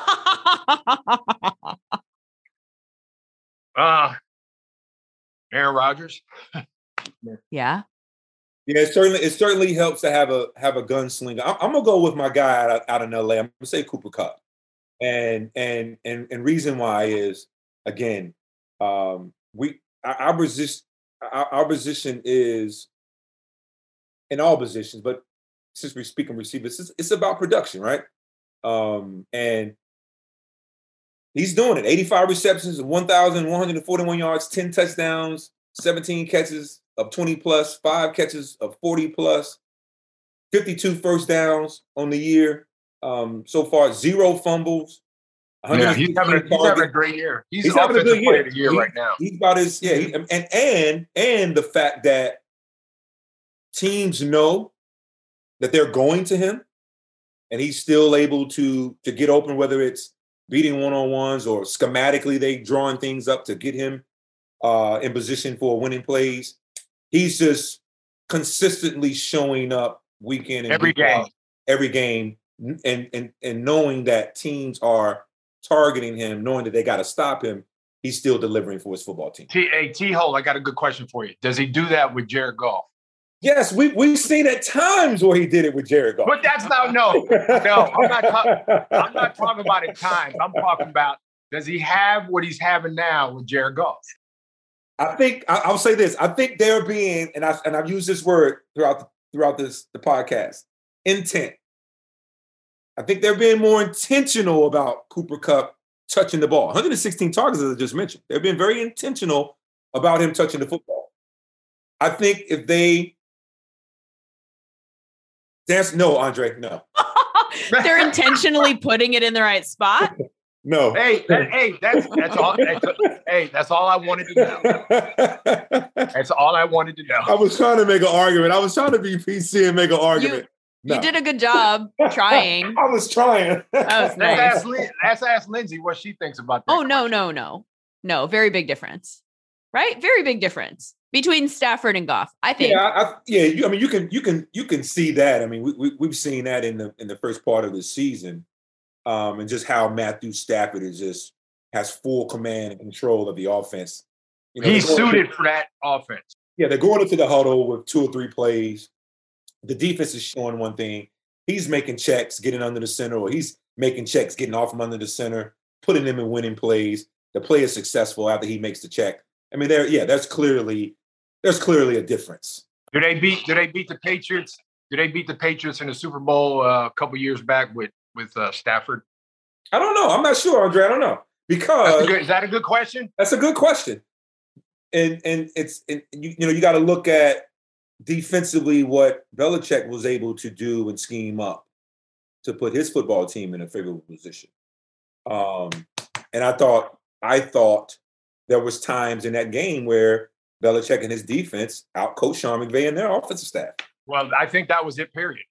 Aaron Rodgers. Yeah. Yeah, it certainly helps to have a gunslinger. I'm gonna go with my guy out in LA. I'm gonna say Cooper Kupp, and reason why is, again, our position is, in all positions, but since we're speaking receivers, it's about production, right? And he's doing it. 85 receptions, 1,141 yards, 10 touchdowns, 17 catches of 20 plus, 5 catches of 40 plus, 52 first downs on the year. So far, 0 fumbles. Yeah, he's having a great year. He's having a good year. Of the year right now. He's about his and the fact that teams know that they're going to him, and he's still able to get open, whether it's beating one-on-ones or schematically they drawing things up to get him in position for winning plays. He's just consistently showing up week in and every game, and knowing that teams are targeting him, knowing that they got to stop him. He's still delivering for his football team. T-Hole, I got a good question for you. Does he do that with Jared Goff? Yes, we've seen at times where he did it with Jared Goff. But that's no. I'm not talking about at times. I'm talking about, does he have what he's having now with Jared Goff? I think I'll say this. I think they're being, and I've used this word throughout the podcast, intent. I think they're being more intentional about Cooper Kupp touching the ball. 116 targets, as I just mentioned. They've been very intentional about him touching the football. I think if they dance, no, Andre, no. They're intentionally putting it in the right spot. No. That's all. That's all I wanted to know. That's all I wanted to know. I was trying to make an argument. I was trying to be PC and make an argument. You did a good job trying. I was trying. That was nice. Let's ask Lindsay what she thinks about that. Oh, no. Very big difference, right? Very big difference between Stafford and Goff, I think. Yeah. I mean, you can see that. I mean, we've seen that in the first part of the season. And just how Matthew Stafford has full command and control of the offense. He's suited for that offense. Yeah, they're going into the huddle with 2 or 3 plays. The defense is showing one thing. He's making checks, getting under the center, or he's making checks, getting off from under the center, putting them in winning plays. The play is successful after he makes the check. I mean, there's clearly a difference. Do they beat the Patriots? Did they beat the Patriots in the Super Bowl a couple years back with Stafford? I don't know. I'm not sure, Andre. I don't know. Because is that a good question? That's a good question. And you got to look at defensively what Belichick was able to do and scheme up to put his football team in a favorable position. And I thought there was times in that game where Belichick and his defense outcoached Sean McVay and their offensive staff. Well, I think that was it, period.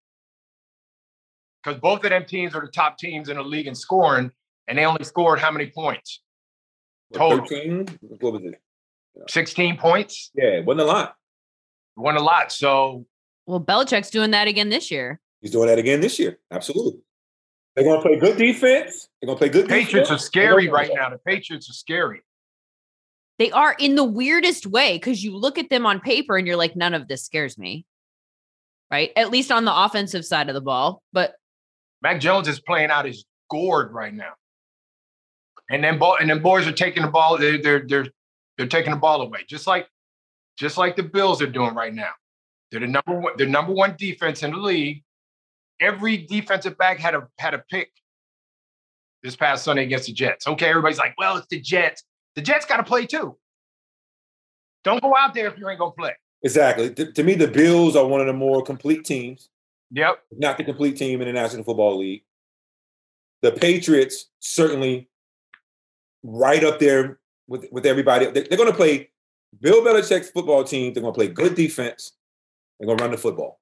Because both of them teams are the top teams in the league in scoring, and they only scored how many points? Total. 13? What was it? 16 points? Yeah, it wasn't a lot. It wasn't a lot. So, well, Belichick's doing that again this year. He's doing that again this year. Absolutely. They're going to play good defense. They're going to play good defense. Patriots are scary right now. The Patriots are scary. They are in the weirdest way because you look at them on paper and you're like, none of this scares me. Right? At least on the offensive side of the ball. But Mac Jones is playing out his gourd right now. And then boys are taking the ball. They're taking the ball away. Just like the Bills are doing right now. They're the number one defense in the league. Every defensive back had a pick this past Sunday against the Jets. Okay, everybody's like, well, it's the Jets. The Jets got to play too. Don't go out there if you ain't going to play. Exactly. To me, the Bills are one of the more complete teams. Yep. Not the complete team in the National Football League. The Patriots certainly right up there with everybody. They're going to play Bill Belichick's football team. They're going to play good defense. They're going to run the football.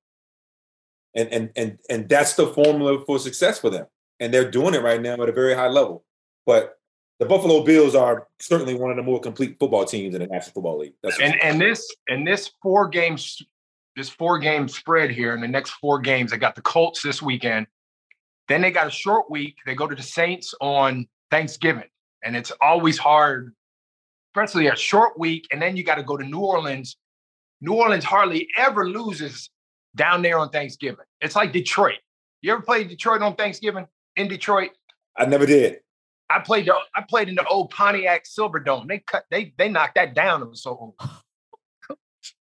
And that's the formula for success for them. And they're doing it right now at a very high level. But the Buffalo Bills are certainly one of the more complete football teams in the National Football League. This 4-game spread here in the next 4 games, they got the Colts this weekend. Then they got a short week. They go to the Saints on Thanksgiving. And it's always hard, especially a short week. And then you got to go to New Orleans. New Orleans hardly ever loses down there on Thanksgiving. It's like Detroit. You ever played Detroit on Thanksgiving in Detroit? I never did. I played in the old Pontiac Silverdome. They knocked that down. It was so old.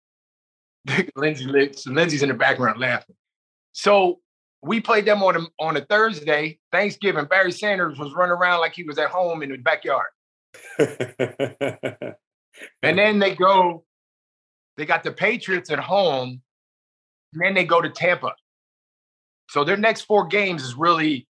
Lindsay's in the background laughing. So we played them on a Thursday, Thanksgiving. Barry Sanders was running around like he was at home in the backyard. And then they got the Patriots at home, and then they go to Tampa. So their next 4 games is really,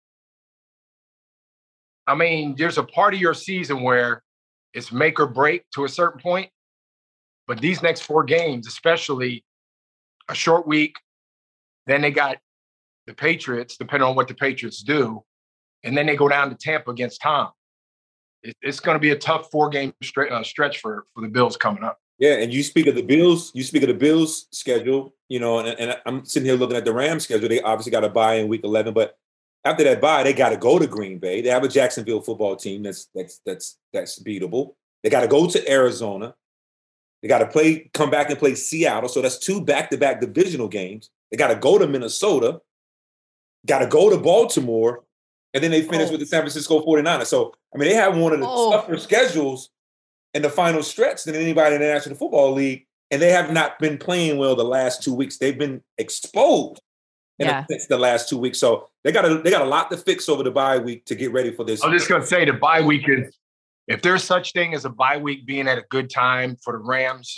I mean, there's a part of your season where it's make or break to a certain point. But these next 4 games, especially a short week, then they got the Patriots, depending on what the Patriots do, and then they go down to Tampa against Tom. It's going to be a tough 4-game stretch for the Bills coming up. Yeah, and you speak of the Bills schedule, and I'm sitting here looking at the Rams schedule. They obviously got a bye in week 11, but after that bye, they got to go to Green Bay. They have a Jacksonville football team that's beatable. They got to go to Arizona. They got to come back and play Seattle. So that's 2 back-to-back divisional games. They got to go to Minnesota. Got to go to Baltimore. And then they finish with the San Francisco 49ers. So, I mean, they have one of the tougher schedules in the final stretch than anybody in the National Football League. And they have not been playing well the last 2 weeks. They've been exposed in the last 2 weeks. So they got a lot to fix over the bye week to get ready for this. I'm just going to say the bye week is, if there's such thing as a bye week being at a good time for the Rams,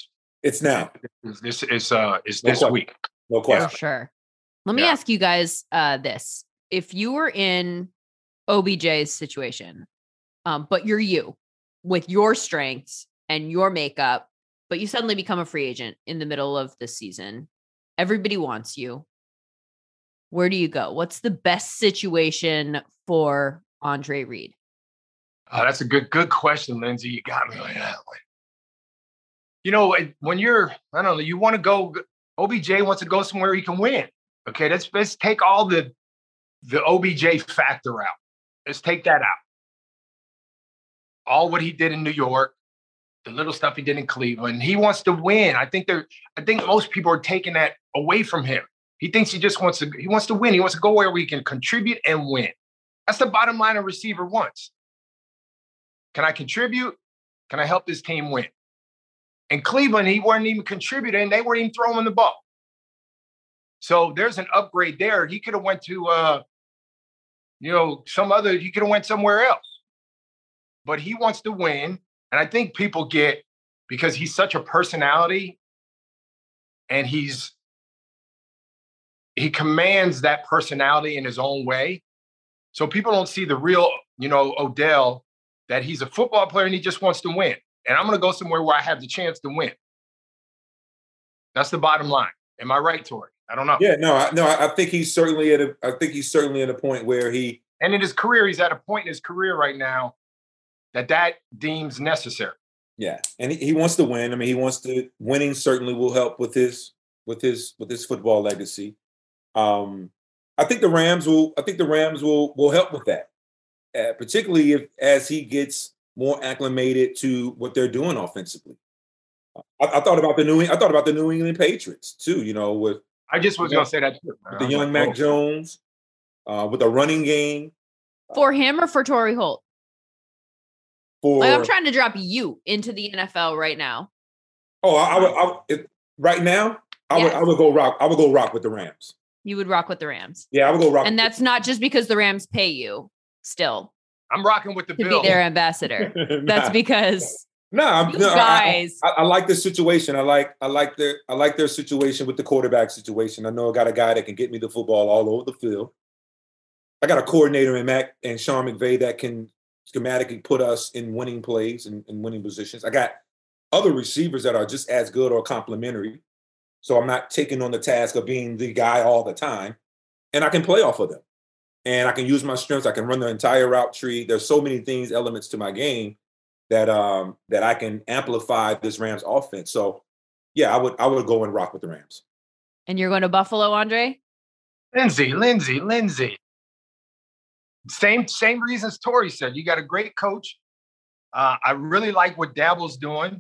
It's now. It's this week. No question. For sure. Let me ask you guys this. If you were in OBJ's situation, but you're you with your strengths and your makeup, but you suddenly become a free agent in the middle of the season. Everybody wants you. Where do you go? What's the best situation for Andre Reed? That's a good question, Lindsay. You got me like that way. You know, when I don't know, you want to go, OBJ wants to go somewhere he can win. Okay, let's take all the OBJ factor out. Let's take that out. All what he did in New York, the little stuff he did in Cleveland. He wants to win. I think most people are taking that away from him. He thinks he wants to win. He wants to go where he can contribute and win. That's the bottom line a receiver wants. Can I contribute? Can I help this team win? In Cleveland, he wasn't even contributing. They weren't even throwing the ball. So there's an upgrade there. He could have went to, he could have went somewhere else. But he wants to win. And I think people get, because he's such a personality and he commands that personality in his own way. So people don't see the real, Odell, that he's a football player and he just wants to win. And I'm going to go somewhere where I have the chance to win. That's the bottom line. Am I right, Tori? I don't know. Yeah, I think he's certainly at a point where he, and in his career, he's at a point in his career right now that deems necessary. Yeah, and he wants to win. I mean, winning certainly will help with his football legacy. I think the Rams will help with that, particularly as he gets more acclimated to what they're doing offensively. I thought about the New England Patriots too. With I just was going to say that too. With the young Mac Jones, with a running game for him or for Torrey Holt. I'm trying to drop you into the NFL right now. Oh, right now, I would go rock. I would go rock with the Rams. You would rock with the Rams. Yeah, I would go rock. And that's not just because the Rams pay you. Still, I'm rocking with the Bills to be their ambassador. That's because guys. I like the situation. I like their situation with the quarterback situation. I know I got a guy that can get me the football all over the field. I got a coordinator in Mac and Sean McVay that can schematically put us in winning plays and winning positions. I got other receivers that are just as good or complementary. So I'm not taking on the task of being the guy all the time. And I can play off of them. And I can use my strengths. I can run the entire route tree. There's so many elements to my game that I can amplify this Rams offense. So yeah, I would go and rock with the Rams. And you're going to Buffalo, Andre? Lindsay. Same reasons Tori said. You got a great coach. I really like what Daboll's doing.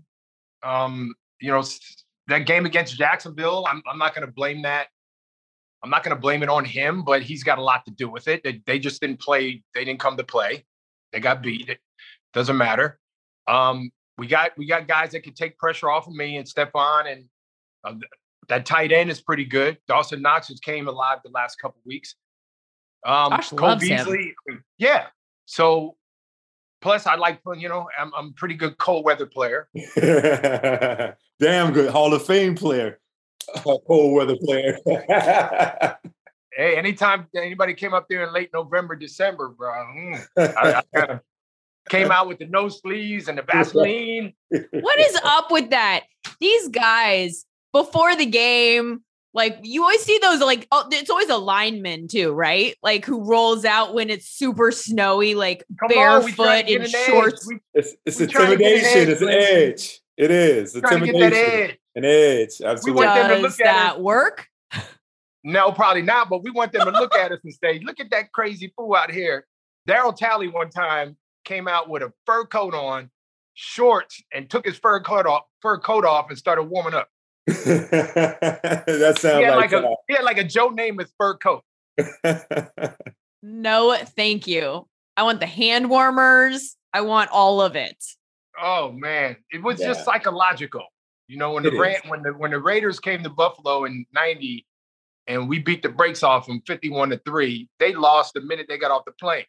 That game against Jacksonville, I'm not going to blame that. I'm not going to blame it on him, but he's got a lot to do with it. They just didn't play. They didn't come to play. They got beat. It doesn't matter. We got guys that can take pressure off of me and Stephon, and that tight end is pretty good. Dawson Knox has came alive the last couple of weeks. Cole Beasley, yeah. So plus I like, I'm a pretty good cold weather player. Damn good Hall of Fame player. Cold weather player. Hey, anytime anybody came up there in late November, December, bro, I kind of came out with the no sleeves and the Vaseline. What is up with that? These guys before the game, like you always see those, like, it's always a lineman too, right? Like who rolls out when it's super snowy, like barefoot in shorts. It's intimidation. It's an edge. It is. Intimidation. An edge. Absolutely. We want them to look at that work? No, probably not. But we want them to look at us and say, look at that crazy fool out here. Daryl Talley one time came out with a fur coat on, shorts, and took his fur coat off and started warming up. That sounds he had like a Joe Namath fur coat. No, thank you. I want the hand warmers. I want all of it. Oh man, it was just psychological. When the Raiders came to Buffalo in '90 and we beat the brakes off them 51-3, they lost the minute they got off the plane.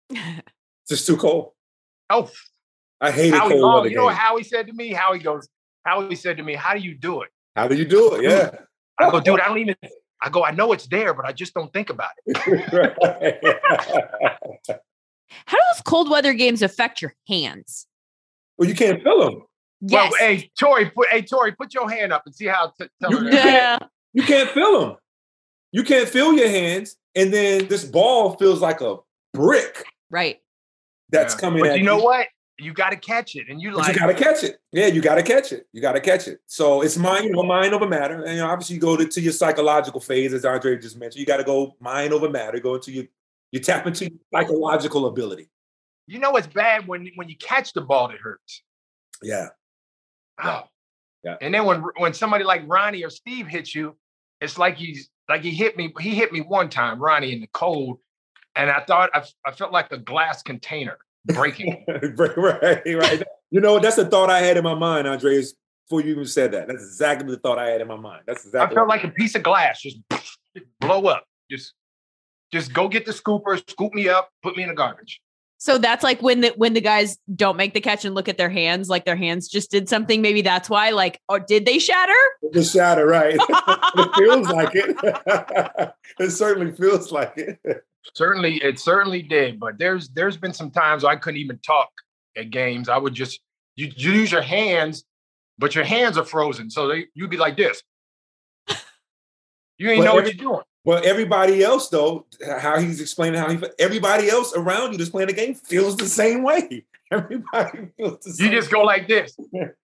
Just too cold. Oh, I hated cold weather. You know what Howie said to me? Howie goes, Howie said to me, "How do you do it?" How do you do it? Yeah. I go, dude, I know it's there, but I just don't think about it. How do those cold weather games affect your hands? Well, you can't feel them. Yes. Well, hey, Tori, put your hand up and see how. You can't feel them. You can't feel your hands, and then this ball feels like a brick. Right. That's coming. But you know what? You got to catch it, and you got to catch it. Yeah, you got to catch it. You got to catch it. So it's mind over matter, and obviously you go to your psychological phase, as Andre just mentioned. You got to go mind over matter. Go into you tap into your psychological ability. You know it's bad when you catch the ball, it hurts. Yeah. Oh. Yeah. And then when somebody like Ronnie or Steve hits you, it's like he hit me. He hit me one time, Ronnie, in the cold, and I thought I felt like a glass container breaking. right. You know, that's the thought I had in my mind, Andres, before you even said that. That's exactly the thought I had in my mind. That's exactly. I felt like a piece of glass just blow up. Just go get the scooper, scoop me up, put me in the garbage. So that's like when the guys don't make the catch and look at their hands, like their hands just did something. Maybe that's why, like, oh, did they shatter? They shatter, right. It feels like it. It certainly feels like it. It certainly did. But there's been some times I couldn't even talk at games. I would just, you use your hands, but your hands are frozen. So you'd be like this. You ain't know what you're doing. Well, everybody else, though, how he's explaining everybody else around you that's playing the game feels the same way. Everybody feels the same. You just go like this.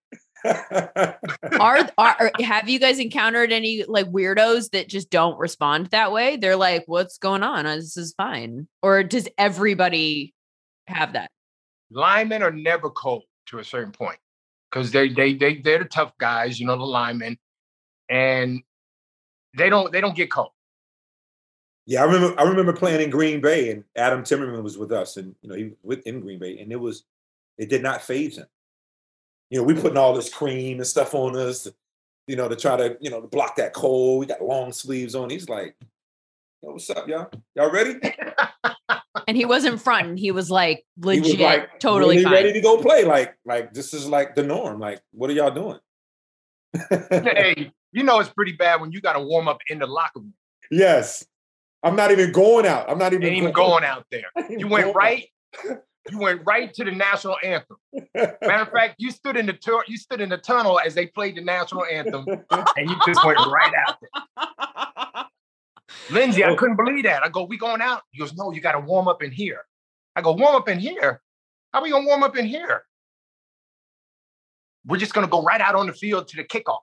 Have you guys encountered any like weirdos that just don't respond that way? They're like, what's going on? This is fine. Or does everybody have that? Linemen are never cold to a certain point because they're the tough guys, the linemen, and they don't get cold. Yeah, I remember playing in Green Bay, and Adam Timmerman was with us, and he was in Green Bay, and it did not faze him. We putting all this cream and stuff on us, to try to to block that cold. We got long sleeves on. He's like, "Yo, what's up, y'all? Y'all ready?" And he wasn't fronting. He was like legit, totally really fine. ready to go play. Like this is like the norm. Like, what are y'all doing? Hey, it's pretty bad when you got to warm up in the locker room. Yes. I'm not even going out. I'm not even going out there. You went right to the national anthem. Matter of fact, you stood in the tunnel as they played the national anthem, and you just went right out there. Lindsay, I couldn't believe that. I go, "We going out?" He goes, "No, you got to warm up in here." I go, "Warm up in here? How are we gonna warm up in here? We're just gonna go right out on the field to the kickoff."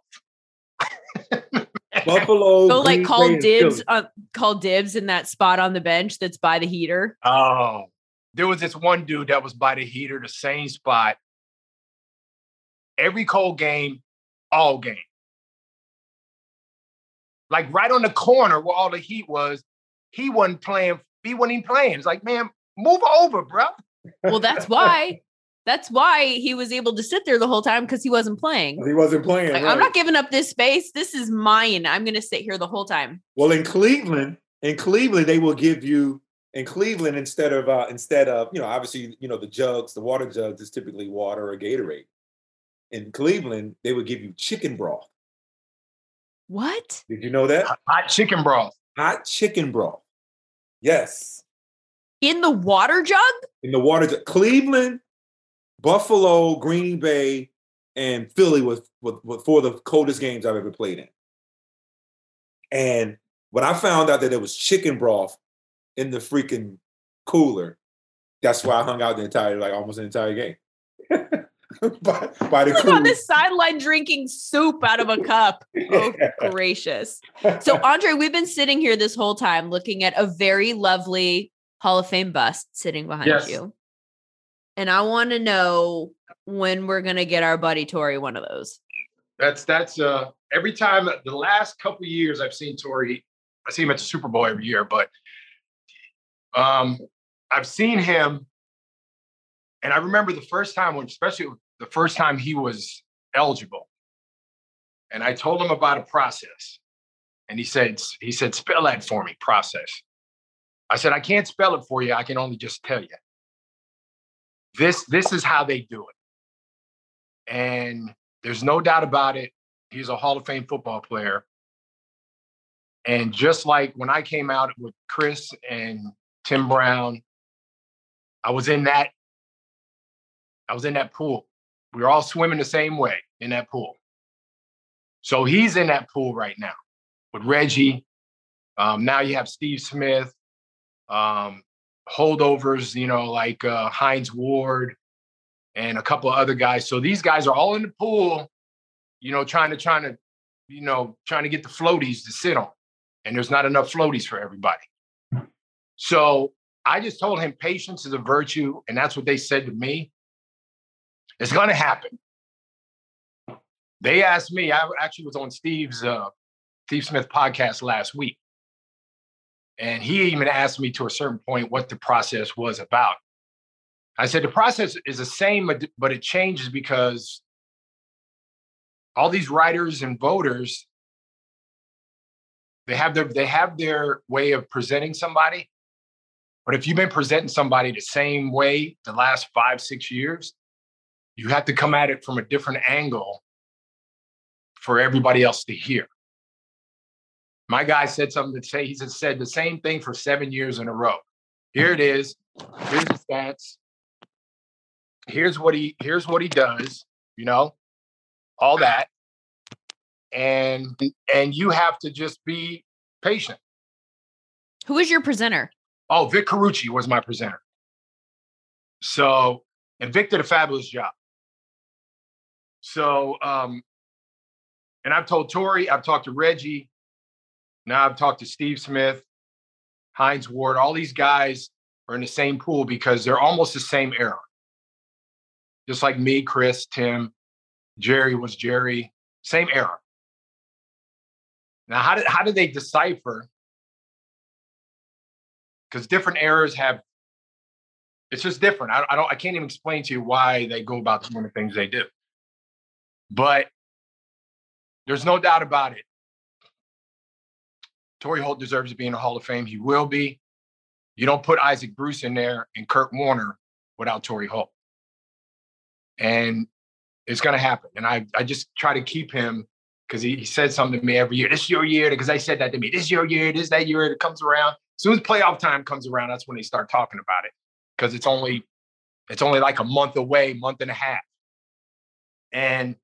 Buffalo. Go like call dibs in that spot on the bench that's by the heater. Oh, there was this one dude that was by the heater, the same spot. Every cold game, all game. Like right on the corner where all the heat was, he wasn't playing. He wasn't even playing. It's like, man, move over, bro. Well, that's why. That's why he was able to sit there the whole time because he wasn't playing. He wasn't playing. Like, right. I'm not giving up this space. This is mine. I'm going to sit here the whole time. Well, in Cleveland, they will give you instead of obviously the jugs, the water jugs is typically water or Gatorade. In Cleveland, they would give you chicken broth. What? Did you know that? Hot chicken broth. Hot chicken broth. Yes. In the water jug? In the water jug. Cleveland, Buffalo, Green Bay, and Philly was four of the coldest games I've ever played in. And when I found out that there was chicken broth in the freaking cooler, that's why I hung out almost the entire game. by the cooler. On the sideline drinking soup out of a cup. Oh, gracious. So, Andre, we've been sitting here this whole time looking at a very lovely Hall of Fame bust sitting behind you. And I want to know when we're going to get our buddy Tori one of those. That's every time, the last couple of years I've seen Tori, I see him at the Super Bowl every year, but I've seen him. And I remember the first time especially the first time he was eligible. And I told him about a process. And he said, spell that for me, process. I said, I can't spell it for you. I can only just tell you. This is how they do it. And There's no doubt about it. He's a Hall of Fame football player. And just like when I came out with Chris and Tim Brown, I was in that pool. We were all swimming the same way in that pool. So he's in that pool right now with Reggie. Now you have Steve Smith, holdovers, like Hines Ward and a couple of other guys. So these guys are all in the pool, trying to get the floaties to sit on. And there's not enough floaties for everybody. So I just told him patience is a virtue. And that's what they said to me. It's going to happen. They asked me, I actually was on Steve Smith podcast last week. And he even asked me to a certain point what the process was about. I said, the process is the same, but it changes because all these writers and voters, they have their way of presenting somebody. But if you've been presenting somebody the same way the last 5-6 years, you have to come at it from a different angle for everybody else to hear. My guy said something to say. He said the same thing for 7 years in a row. Here it is. Here's the stats. Here's what he does, all that. And you have to just be patient. Who is your presenter? Oh, Vic Carucci was my presenter. So, and Vic did a fabulous job. So, and I've told Tori, I've talked to Reggie, now I've talked to Steve Smith, Hines Ward. All these guys are in the same pool because they're almost the same era. Just like me, Chris, Tim, Jerry was Jerry, same era. Now, how do they decipher? Because different eras it's just different. I can't even explain to you why they go about doing the things they do. But there's no doubt about it. Torry Holt deserves to be in the Hall of Fame. He will be. You don't put Isaac Bruce in there and Kurt Warner without Torry Holt. And it's going to happen. And I just try to keep him because he said something to me every year. This is your year. Because they said that to me. This is your year. This is that year. It comes around. As soon as playoff time comes around, that's when they start talking about it. Because it's only like a month away, month and a half. And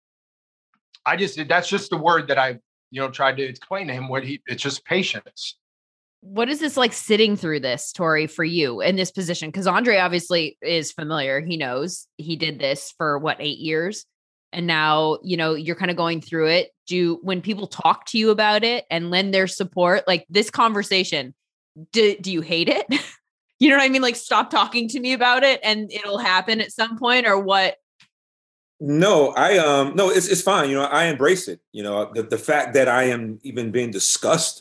that's just the word that I tried to explain to him it's just patience. What is this like sitting through this, Torry, for you in this position? Because Andre obviously is familiar. He knows he did this for 8 years. And now, you're kind of going through it. When people talk to you about it and lend their support, like this conversation, do you hate it? You know what I mean? Like, stop talking to me about it and it'll happen at some point, or what? No, no, it's fine. I embrace it. The fact that I am even being discussed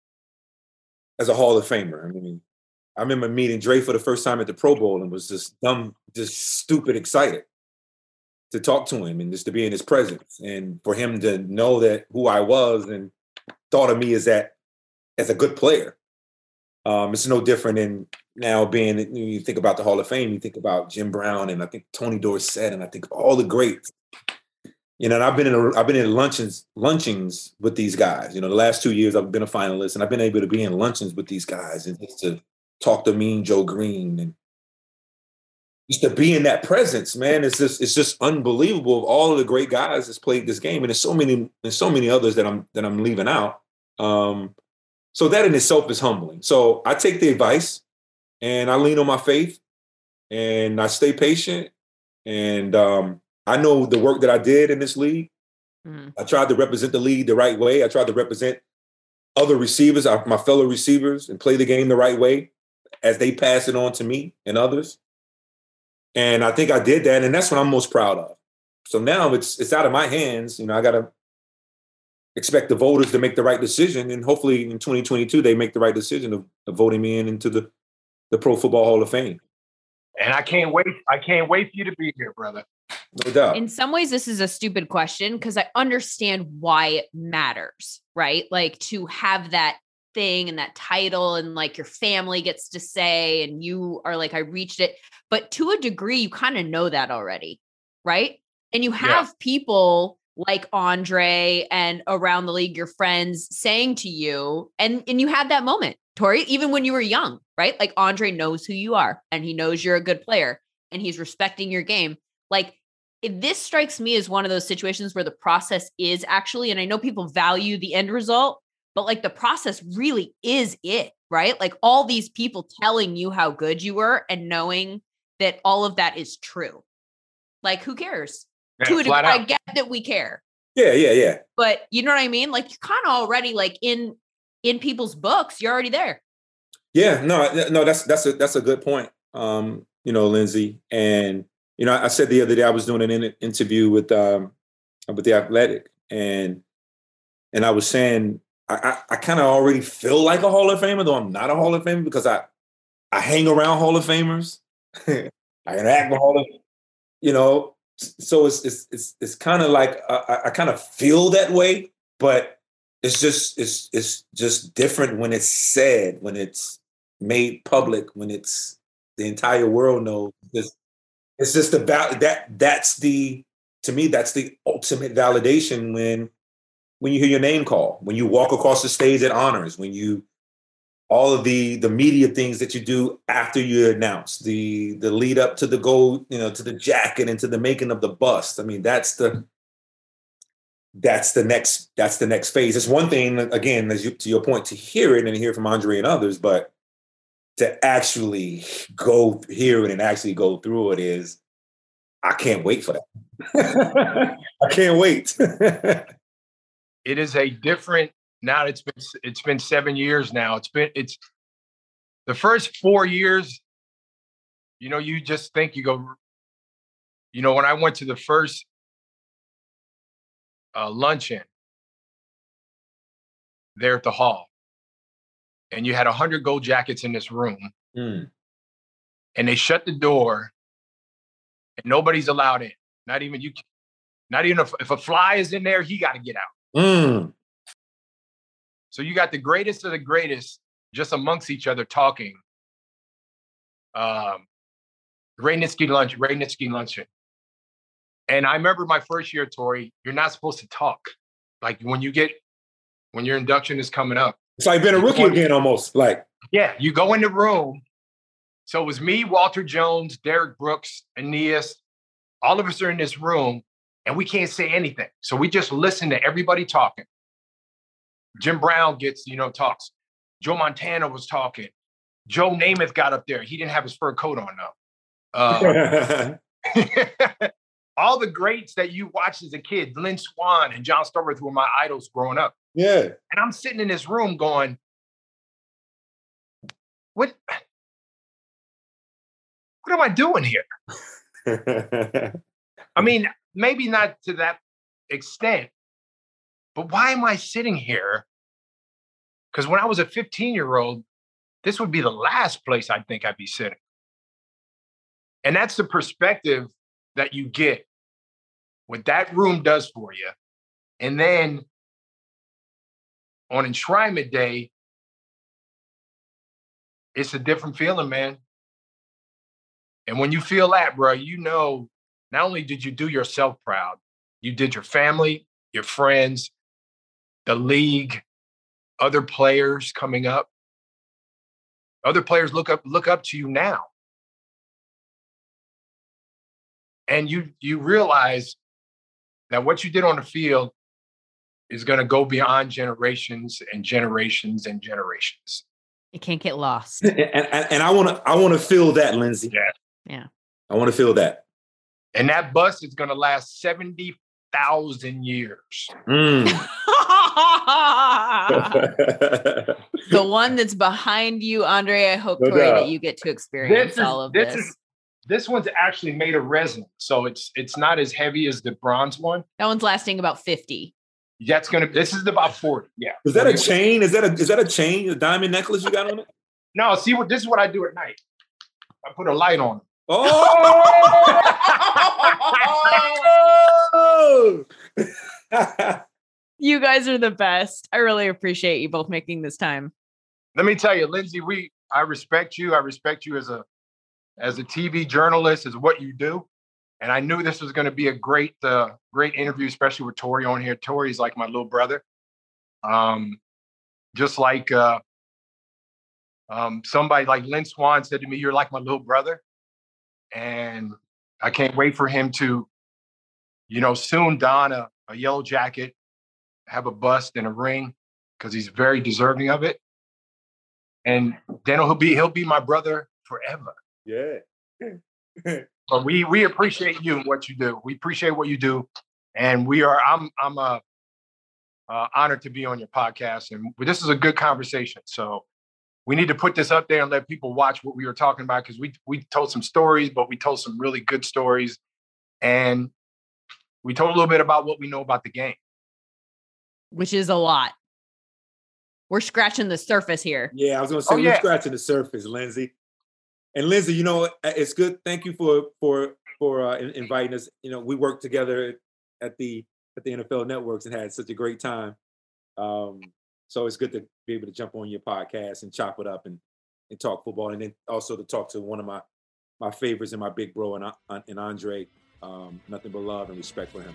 as a Hall of Famer. I mean, I remember meeting Dre for the first time at the Pro Bowl and was just stupid excited to talk to him and just to be in his presence and for him to know that who I was and thought of me as a good player. It's no different than now being, you think about the Hall of Fame, you think about Jim Brown and I think Tony Dorsett and I think all the greats. And I've been in luncheons with these guys. The last 2 years I've been a finalist and I've been able to be in luncheons with these guys and just to talk to Mean Joe Green and just to be in that presence, man. It's just unbelievable of all of the great guys that's played this game. And there's so many others that I'm leaving out. So that in itself is humbling. So I take the advice and I lean on my faith and I stay patient. And I know the work that I did in this league. Mm-hmm. I tried to represent the league the right way. I tried to represent other receivers, my fellow receivers, and play the game the right way as they pass it on to me and others. And I think I did that. And that's what I'm most proud of. So now it's out of my hands. I got to expect the voters to make the right decision. And hopefully in 2022, they make the right decision of voting me into the Pro Football Hall of Fame. And I can't wait. I can't wait for you to be here, brother. No doubt. In some ways, this is a stupid question because I understand why it matters, right? Like to have that thing and that title and like your family gets to say, and you are like, I reached it. But to a degree, you kind of know that already, right? And you have people like Andre and around the league, your friends saying to you, and you had that moment, Tori, even when you were young, right? Like Andre knows who you are and he knows you're a good player and he's respecting your game. Like this strikes me as one of those situations where the process is actually, and I know people value the end result, but like the process really is it, right? Like all these people telling you how good you were and knowing that all of that is true. Like who cares? To a degree, I get that we care. Yeah. But you know what I mean? Like you're kind of already like in people's books. You're already there. Yeah, no, that's a good point. Lindsay, and I said the other day I was doing an interview with the Athletic, and I was saying I kind of already feel like a Hall of Famer, though I'm not a Hall of Famer because I hang around Hall of Famers. I interact with Hall of, so it's kind of like I kind of feel that way, but it's just different when it's said, when it's made public, when it's the entire world knows. It's just about that's the, to me, that's the ultimate validation when you hear your name called, when you walk across the stage at honors, when you, all of the media things that you do after you announce, the lead up to the gold, to the jacket and to the making of the bust. I mean, that's the next phase. It's one thing, again, to your point, to hear it and hear from Andre and others, but to actually go hear it and actually go through it is, I can't wait for that. I can't wait. It is a different. Now it's been 7 years now. It's the first 4 years, you just think you go, when I went to the first luncheon there at the hall, and you had 100 gold jackets in this room, and they shut the door, and nobody's allowed in. Not even you. Not even if a fly is in there, he got to get out. So you got the greatest of the greatest just amongst each other talking. Ray Nitschke luncheon. And I remember my first year, Tori, you're not supposed to talk. Like when your induction is coming up. It's like being a rookie again, almost. Like, yeah, you go in the room. So it was me, Walter Jones, Derek Brooks, Aeneas. All of us are in this room and we can't say anything. So we just listen to everybody talking. Jim Brown gets, talks. Joe Montana was talking. Joe Namath got up there. He didn't have his fur coat on, though. All the greats that you watched as a kid, Lynn Swann and John Stallworth, were my idols growing up. Yeah. And I'm sitting in this room going, what am I doing here? I mean, maybe not to that extent, but why am I sitting here? Because when I was a 15-year-old, this would be the last place I think I'd be sitting. And that's the perspective that you get, what that room does for you. And then on Enshrinement Day, it's a different feeling, man. And when you feel that, bro, not only did you do yourself proud, you did your family, your friends, the league, other players coming up. Other players look up to you now. And you realize that what you did on the field is going to go beyond generations and generations and generations. It can't get lost. And I want to feel that, Lindsay. Yeah. I want to feel that. And that bus is going to last 70,000 years. The one that's behind you, Andre, I hope, Tori, that you get to experience all of this. This one's actually made of resin, so it's not as heavy as the bronze one. That one's lasting about 50. This is about 40. Yeah. Is that a chain? Is that a chain? A diamond necklace you got on it? No. See this is what I do at night. I put a light on it. Oh! You guys are the best. I really appreciate you both making this time. Let me tell you, Lindsay, I respect you. I respect you as a TV journalist, as what you do. And I knew this was going to be a great interview, especially with Torry on here. Torry's like my little brother. Just like somebody like Lynn Swann said to me, "You're like my little brother." And I can't wait for him to, soon don a yellow jacket, have a bust and a ring, because he's very deserving of it. And then he'll be my brother forever. Yeah. But we appreciate you and what you do. We appreciate what you do, and I'm honored to be on your podcast. And this is a good conversation. So we need to put this up there and let people watch what we were talking about, because we told some stories, but we told some really good stories, and we told a little bit about what we know about the game, which is a lot. We're scratching the surface here. Yeah, I was going to say we're scratching the surface, Lindsey. And Lindsey, it's good. Thank you for inviting us. We worked together at the NFL Networks and had such a great time. So it's good to be able to jump on your podcast and chop it up and talk football, and then also to talk to one of my favorites and my big bro and Andre. Nothing but love and respect for him.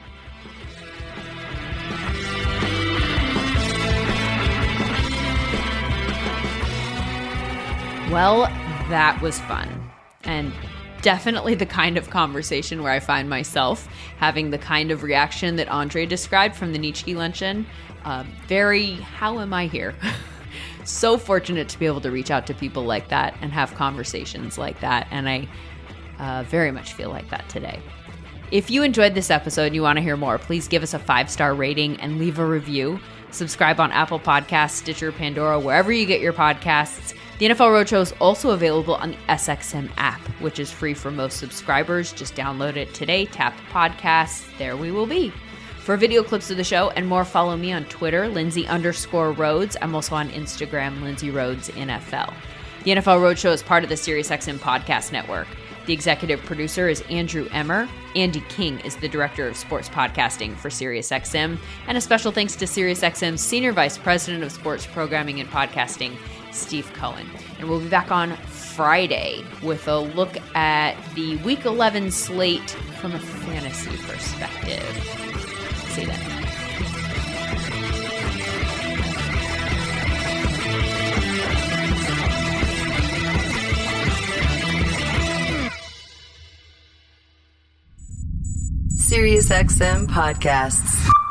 Well, that was fun, and definitely the kind of conversation where I find myself having the kind of reaction that Andre described from the Nitschke Luncheon. How am I here? So fortunate to be able to reach out to people like that and have conversations like that, and I very much feel like that today. If you enjoyed this episode and you want to hear more, please give us a 5-star rating and leave a review. Subscribe on Apple Podcasts, Stitcher, Pandora, wherever you get your podcasts. The NFL Roadshow is also available on the SXM app, which is free for most subscribers. Just download it today, tap podcasts, there we will be. For video clips of the show and more, follow me on Twitter, Lindsey_Rhodes. I'm also on Instagram, Lindsey Rhodes NFL. The NFL Roadshow is part of the SiriusXM Podcast Network. The executive producer is Andrew Emmer. Andy King is the director of sports podcasting for SiriusXM. And a special thanks to SiriusXM's Senior Vice President of Sports Programming and Podcasting, Steve Cohen. And we'll be back on Friday with a look at the Week 11 slate from a fantasy perspective. See you then. SiriusXM Podcasts.